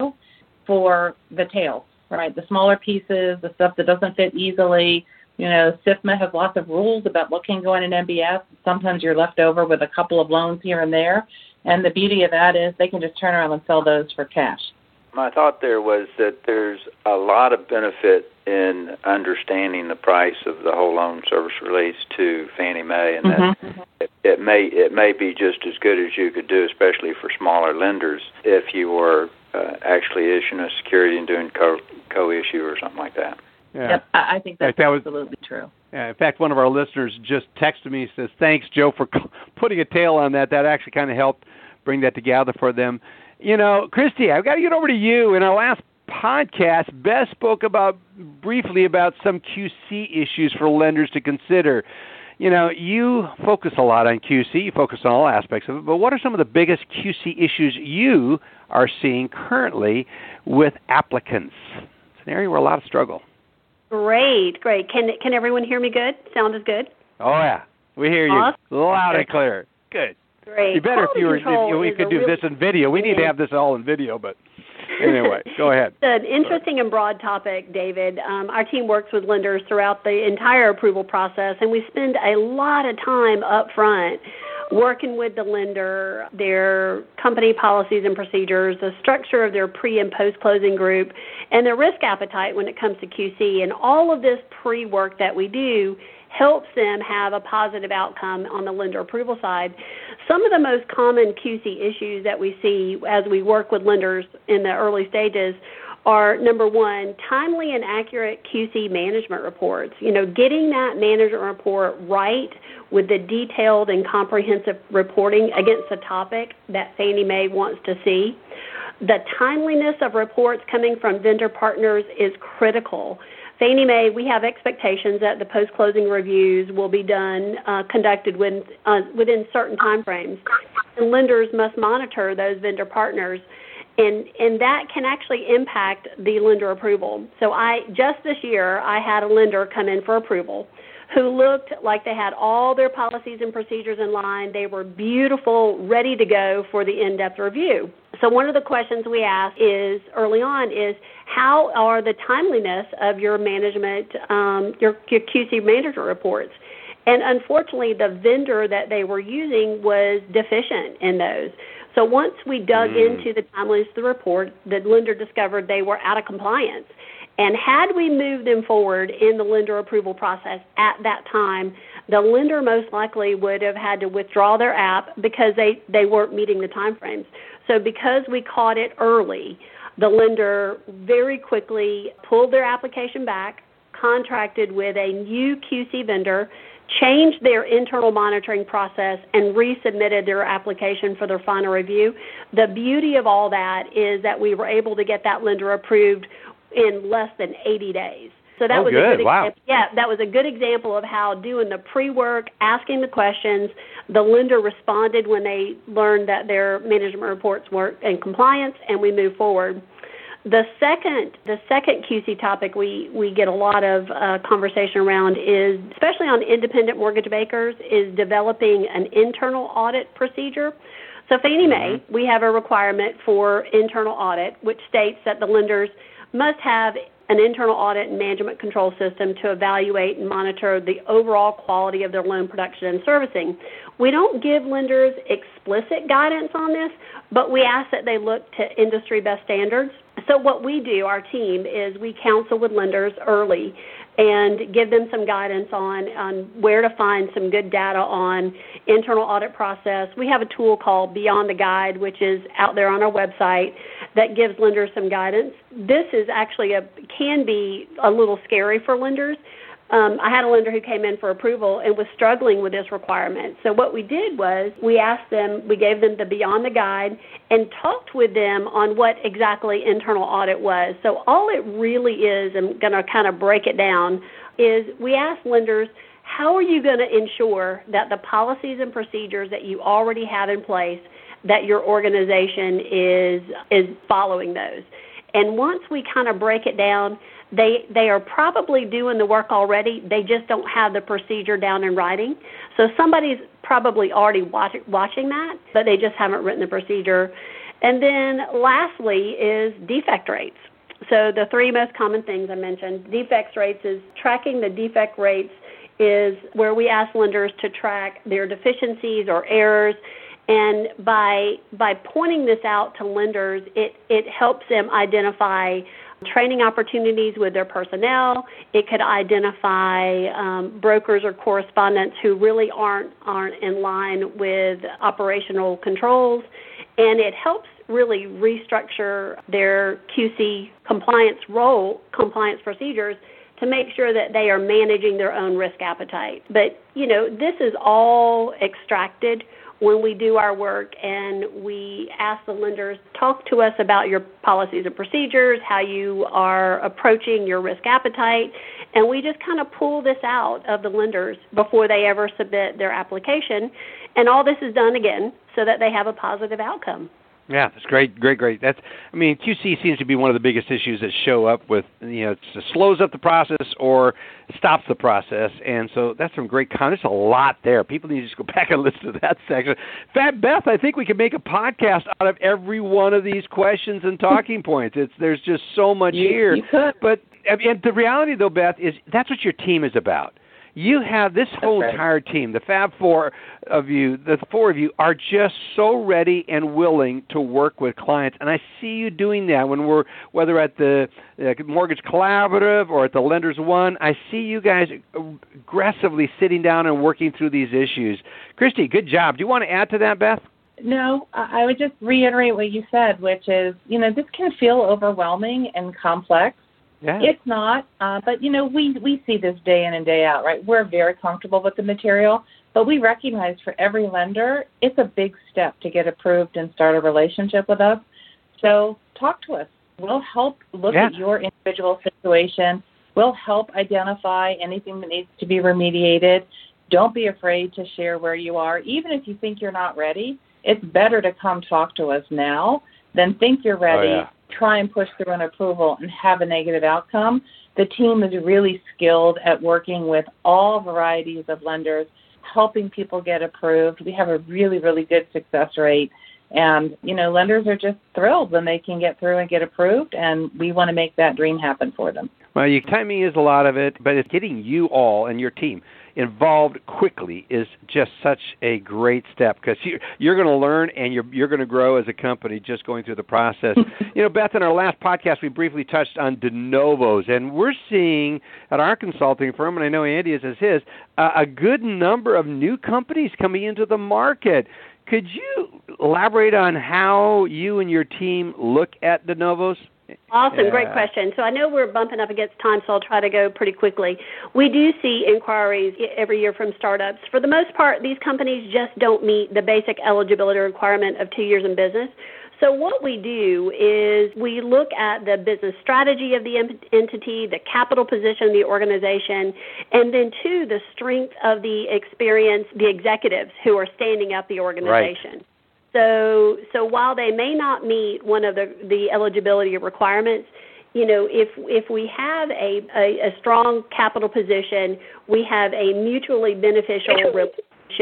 for the tails. Right, the smaller pieces, the stuff that doesn't fit easily. You know, SIFMA has lots of rules about what can go in an M B S. Sometimes you're left over with a couple of loans here and there. And the beauty of that is they can just turn around and sell those for cash. My thought there was that there's a lot of benefit in understanding the price of the whole loan service release to Fannie Mae, and mm-hmm. that it, it may it may be just as good as you could do, especially for smaller lenders, if you were uh, actually issuing a security and doing co- co-issue or something like that. Yeah. Yep, I think that's that was, absolutely true. Yeah, in fact, one of our listeners just texted me and says, thanks, Joe, for putting a tail on that. That actually kind of helped bring that together for them. You know, Christy, I've got to get over to you. In our last podcast, Beth spoke about briefly about some Q C issues for lenders to consider. You know, you focus a lot on Q C. You focus on all aspects of it. But what are some of the biggest Q C issues you are seeing currently with applicants? It's an area where a lot of struggle. Great, great. Can can everyone hear me good? Sound is good? Oh, yeah. We hear you awesome. Loud and clear. Good. Great. You better if you were if we could do really this in video. We need to have this all in video, but anyway, go ahead. It's an interesting and broad topic, David. Um, our team works with lenders throughout the entire approval process, and we spend a lot of time up front working with the lender, their company policies and procedures, the structure of their pre- and post-closing group, and their risk appetite when it comes to Q C. And all of this pre-work that we do helps them have a positive outcome on the lender approval side. Some of the most common Q C issues that we see as we work with lenders in the early stages are, number one, timely and accurate Q C management reports. You know, getting that management report right with the detailed and comprehensive reporting against the topic that Fannie Mae wants to see. The timeliness of reports coming from vendor partners is critical. Fannie Mae, we have expectations that the post-closing reviews will be done, uh, conducted within, uh, within certain timeframes, and lenders must monitor those vendor partners. And and that can actually impact the lender approval. So I just this year, I had a lender come in for approval who looked like they had all their policies and procedures in line. They were beautiful, ready to go for the in-depth review. So one of the questions we asked is early on is, how are the timeliness of your management, um, your, your Q C management reports? And unfortunately, the vendor that they were using was deficient in those. So once we dug mm. into the timeliness of the report, the lender discovered they were out of compliance. And had we moved them forward in the lender approval process at that time, the lender most likely would have had to withdraw their app because they, they weren't meeting the timeframes. So because we caught it early, the lender very quickly pulled their application back, contracted with a new Q C vendor, changed their internal monitoring process, and resubmitted their application for their final review. The beauty of all that is that we were able to get that lender approved in less than eighty days. So that oh, was good. a good wow. example. Yeah, that was a good example of how doing the pre-work, asking the questions, the lender responded when they learned that their management reports were in compliance, and we moved forward. The second, the second Q C topic we, we get a lot of uh, conversation around is, especially on independent mortgage bankers, is developing an internal audit procedure. So Fannie Mae, mm-hmm. we have a requirement for internal audit, which states that the lenders must have an internal audit and management control system to evaluate and monitor the overall quality of their loan production and servicing. We don't give lenders explicit guidance on this, but we ask that they look to industry best standards. So what we do, our team, is we counsel with lenders early and give them some guidance on, on where to find some good data on internal audit process. We have a tool called Beyond the Guide, which is out there on our website, that gives lenders some guidance. This is actually a can be a little scary for lenders. Um, I had a lender who came in for approval and was struggling with this requirement. So what we did was we asked them, we gave them the Beyond the Guide and talked with them on what exactly internal audit was. So all it really is, I'm going to kind of break it down, is we asked lenders, how are you going to ensure that the policies and procedures that you already have in place, that your organization is is following those? And once we kind of break it down, They they are probably doing the work already. They just don't have the procedure down in writing. So somebody's probably already watch, watching that, but they just haven't written the procedure. And then lastly is defect rates. So the three most common things I mentioned. Defect rates is tracking the defect rates is where we ask lenders to track their deficiencies or errors. And by by pointing this out to lenders, it, it helps them identify training opportunities with their personnel. It could identify um, brokers or correspondents who really aren't aren't in line with operational controls, and it helps really restructure their Q C compliance role, compliance procedures, to make sure that they are managing their own risk appetite. But, you know, this is all extracted when we do our work and we ask the lenders, talk to us about your policies and procedures, how you are approaching your risk appetite, and we just kind of pull this out of the lenders before they ever submit their application. And all this is done, again, so that they have a positive outcome. Yeah, that's great, great, great. That's, I mean, Q C seems to be one of the biggest issues that show up with, you know, it slows up the process or stops the process, and so that's some great content. There's a lot there. People need to just go back and listen to that section. Fat Beth, I think we could make a podcast out of every one of these questions and talking points. It's there's just so much you, here. You could. But and the reality, though, Beth, is that's what your team is about. you have this whole right. entire team, the Fab Four of you, the four of you are just so ready and willing to work with clients. And I see you doing that when we're, whether at the uh, Mortgage Collaborative or at the Lenders One, I see you guys aggressively sitting down and working through these issues. Christy, good job. Do you want to add to that, Beth? No, I would just reiterate what you said, which is, you know, this can feel overwhelming and complex. Yeah. It's not, uh, but, you know, we, we see this day in and day out, right? We're very comfortable with the material, but we recognize for every lender, it's a big step to get approved and start a relationship with us. So talk to us. We'll help look yeah. at your individual situation. We'll help identify anything that needs to be remediated. Don't be afraid to share where you are. Even if you think you're not ready, it's better to come talk to us now than think you're ready, oh, yeah. try and push through an approval and have a negative outcome. The team is really skilled at working with all varieties of lenders, helping people get approved. We have a really, really good success rate. And, you know, lenders are just thrilled when they can get through and get approved, and we want to make that dream happen for them. Well, your timing is a lot of it, but it's getting you all and your team involved quickly is just such a great step, because you, you're going to learn and you're you're going to grow as a company just going through the process. You know, Beth, in our last podcast, we briefly touched on de novos, and we're seeing at our consulting firm, and I know Andy is as his, uh, a good number of new companies coming into the market. Could you elaborate on how you and your team look at de novos? Awesome. Yeah. Great question. So I know we're bumping up against time, so I'll try to go pretty quickly. We do see inquiries every year from startups. For the most part, these companies just don't meet the basic eligibility requirement of two years in business. So what we do is we look at the business strategy of the entity, the capital position of the organization, and then, two, the strength of the experience, the executives who are standing up the organization. Right. So, so while they may not meet one of the, the eligibility requirements, you know, if if we have a, a, a strong capital position, we have a mutually beneficial relationship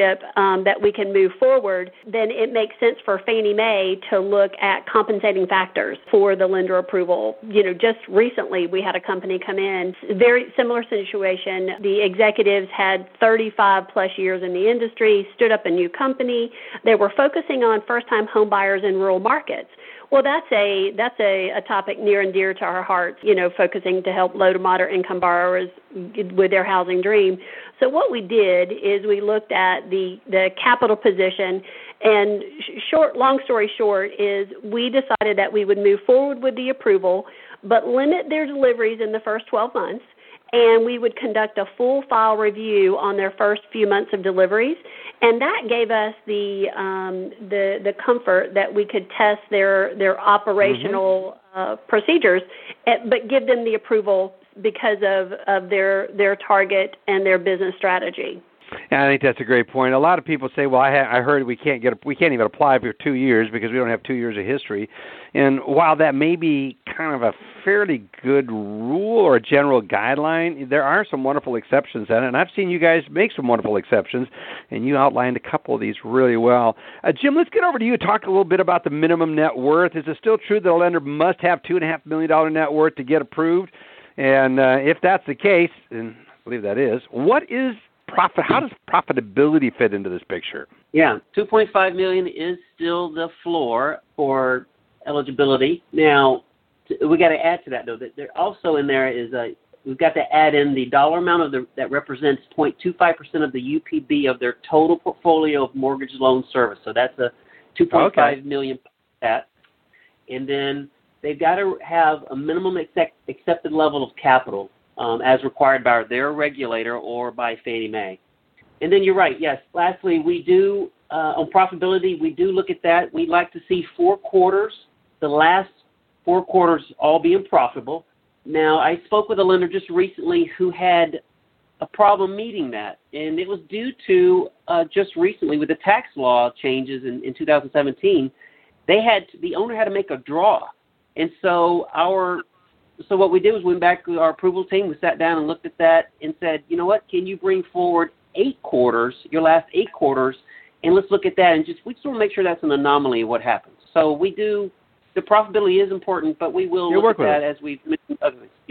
um, that we can move forward, then it makes sense for Fannie Mae to look at compensating factors for the lender approval. You know, just recently we had a company come in, very similar situation. The executives had thirty-five plus years in the industry, stood up a new company. They were focusing on first-time home buyers in rural markets. Well, that's a that's a, a topic near and dear to our hearts, you know, focusing to help low to moderate income borrowers with their housing dream. So what we did is we looked at the, the capital position, and short, long story short is we decided that we would move forward with the approval, but limit their deliveries in the first twelve months, and we would conduct a full file review on their first few months of deliveries. And that gave us the um, the the comfort that we could test their their operational mm-hmm. uh, procedures, but give them the approval because of, of their their target and their business strategy. Yeah, I think that's a great point. A lot of people say, "Well, I, ha- I heard we can't get a, we can't even apply for two years because we don't have two years of history." And while that may be kind of a fairly good rule or a general guideline, there are some wonderful exceptions in it. And I've seen you guys make some wonderful exceptions, and you outlined a couple of these really well. Uh, Jim, let's get over to you and talk a little bit about the minimum net worth. Is it still true that a lender must have two and a half million dollar net worth to get approved? And uh, if that's the case, and I believe that is, what is profit? How does profitability fit into this picture? Yeah, two point five million dollars is still the floor for eligibility. Now, we got to add to that though that there also in there is a we've got to add in the dollar amount of the that represents zero point two five percent of the U P B of their total portfolio of mortgage loan service. So that's a two point five okay. million that, and then they've got to have a minimum accept, accepted level of capital um, as required by their regulator or by Fannie Mae. And then you're right, yes. Lastly, we do, uh, on profitability, we do look at that. We like to see four quarters, the last four quarters all being profitable. Now, I spoke with a lender just recently who had a problem meeting that, and it was due to uh, just recently with the tax law changes in, in two thousand seventeen, they had to, the owner had to make a draw. And so our so what we did was went back to our approval team. We sat down and looked at that and said, you know what, can you bring forward eight quarters, your last eight quarters, and let's look at that and just we just want to make sure that's an anomaly of what happens. So we do the profitability is important, but we will you look work at that it. as we mentioned other things. Yeah,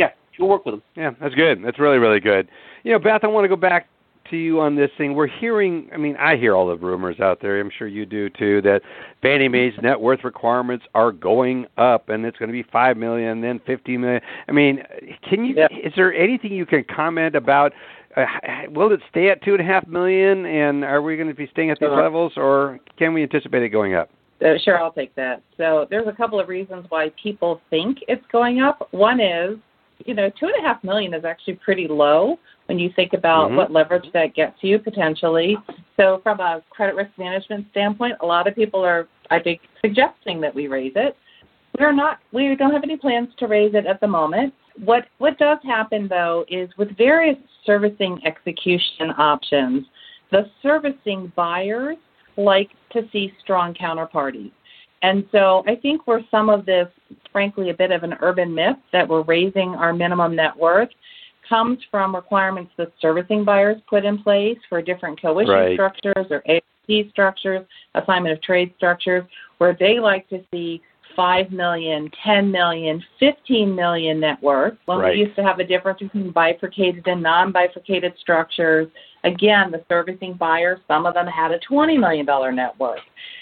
We'll work with them. Yeah, that's good. That's really, really good. You know, Beth, I want to go back to you on this thing. We're hearing, I mean, I hear all the rumors out there, I'm sure you do too, that Fannie Mae's net worth requirements are going up, and it's going to be five million dollars, then fifty million dollars. I mean, can you, yeah. is there anything you can comment about? Uh, will it stay at two and a half million, and are we going to be staying at these uh-huh. levels, or can we anticipate it going up? Uh, sure, I'll take that. So there's a couple of reasons why people think it's going up. One is, you know, two and a half million is actually pretty low when you think about mm-hmm. what leverage that gets you potentially. So from a credit risk management standpoint, a lot of people are, I think, suggesting that we raise it. We're not, we don't have any plans to raise it at the moment. What what does happen, though, is with various servicing execution options, the servicing buyers like to see strong counterparties. And so I think where some of this, frankly, a bit of an urban myth that we're raising our minimum net worth comes from requirements that servicing buyers put in place for different co-issue right. structures or A F T structures, assignment of trade structures, where they like to see five million dollars, ten million dollars, fifteen million dollars net worth. When right. we used to have a difference between bifurcated and non-bifurcated structures, again, the servicing buyers, some of them had a twenty million dollars net worth.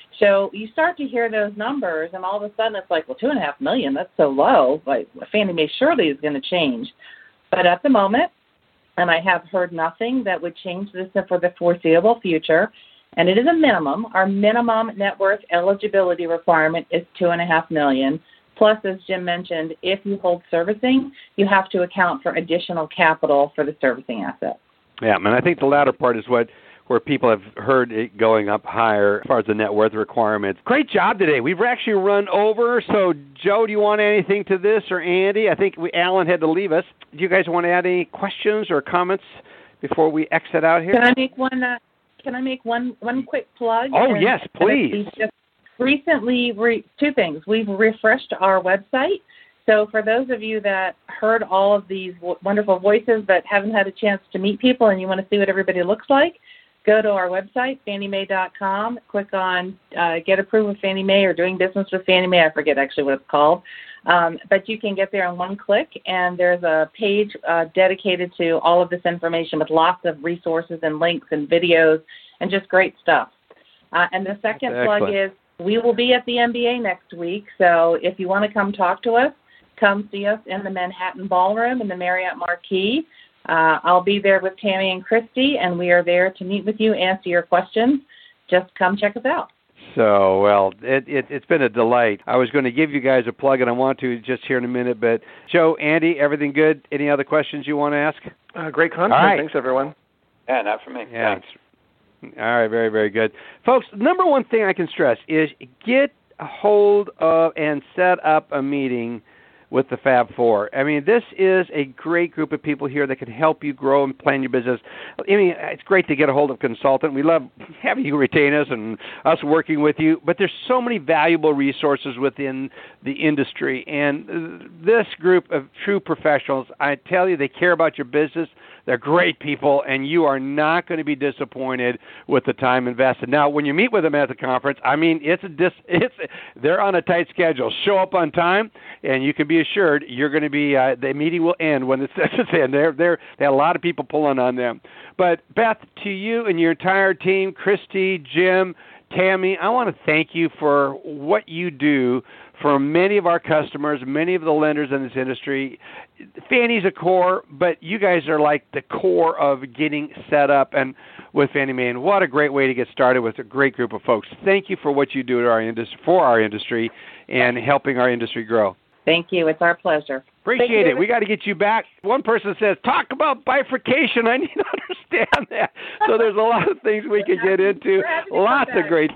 So you start to hear those numbers, and all of a sudden it's like, well, two and a half million, that's so low. Like Fannie Mae surely is going to change. But at the moment, and I have heard nothing that would change this for the foreseeable future, and it is a minimum. Our minimum net worth eligibility requirement is two and a half million. Plus, as Jim mentioned, if you hold servicing, you have to account for additional capital for the servicing asset. Yeah, and I think the latter part is what where people have heard it going up higher as far as the net worth requirements. Great job today. We've actually run over. So, Joe, do you want anything to this, or Andy? I think we, Alan had to leave us. Do you guys want to add any questions or comments before we exit out here? Can I make one? Uh, can I make one one quick plug? Oh and, yes, please. Just recently, re- two things. We've refreshed our website. So for those of you that heard all of these w- wonderful voices but haven't had a chance to meet people and you want to see what everybody looks like, go to our website, Fannie Mae dot com, click on uh, Get Approved with Fannie Mae or Doing Business with Fannie Mae. I forget actually what it's called. Um, but you can get there in one click, and there's a page uh, dedicated to all of this information with lots of resources and links and videos and just great stuff. Uh, and the second plug is we will be at the M B A next week. So if you want to come talk to us, come see us in the Manhattan Ballroom in the Marriott Marquis. Uh, I'll be there with Tammy and Christy, and we are there to meet with you, answer your questions. Just come check us out. So, well, it, it, it's been a delight. I was going to give you guys a plug, and I want to just here in a minute. But, Joe, Andy, everything good? Any other questions you want to ask? Uh, great content. Right. Thanks, everyone. Yeah, not for me. Yeah. Thanks. All right, very, very good. Folks, number one thing I can stress is get a hold of and set up a meeting with the Fab Four. I mean, this is a great group of people here that can help you grow and plan your business. I mean, it's great to get a hold of a consultant. We love having you retain us and us working with you, but there's so many valuable resources within the industry. And this group of true professionals, I tell you, they care about your business. They're great people, and you are not going to be disappointed with the time invested. Now, when you meet with them at the conference, I mean, it's a dis, it's they're on a tight schedule. Show up on time, and you can be assured you're going to be. Uh, the meeting will end when it says it's in. They're they're they have a lot of people pulling on them. But Beth, to you and your entire team, Christy, Jim, Tammy, I want to thank you for what you do for many of our customers, many of the lenders in this industry. Fannie's a core, but you guys are like the core of getting set up and with Fannie Mae. And what a great way to get started with a great group of folks. Thank you for what you do to our industry, for our industry and helping our industry grow. Thank you. It's our pleasure. Appreciate it. We got to get you back. One person says, talk about bifurcation. I need to understand that. So there's a lot of things we could get into. Lots of great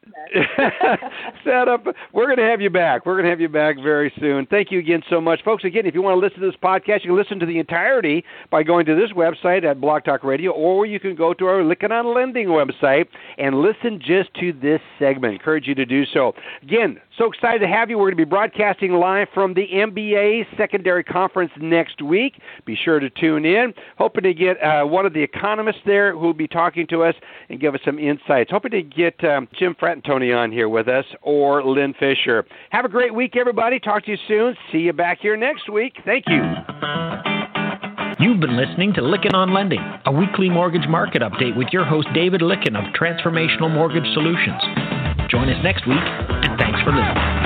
setup. We're going to have you back. We're going to have you back very soon. Thank you again so much. Folks, again, if you want to listen to this podcast, you can listen to the entirety by going to this website at Blog Talk Radio, or you can go to our Lykken on Lending website and listen just to this segment. I encourage you to do so. Again, So excited to have you. We're going to be broadcasting live from the M B A Secondary Conference next week. Be sure to tune in. Hoping to get uh, one of the economists there who will be talking to us and give us some insights. Hoping to get um, Jim Fratantoni on here with us or Lynn Fisher. Have a great week, everybody. Talk to you soon. See you back here next week. Thank you. You've been listening to Lykken on Lending, a weekly mortgage market update with your host David Lykken of Transformational Mortgage Solutions. Join us next week, and thanks for listening.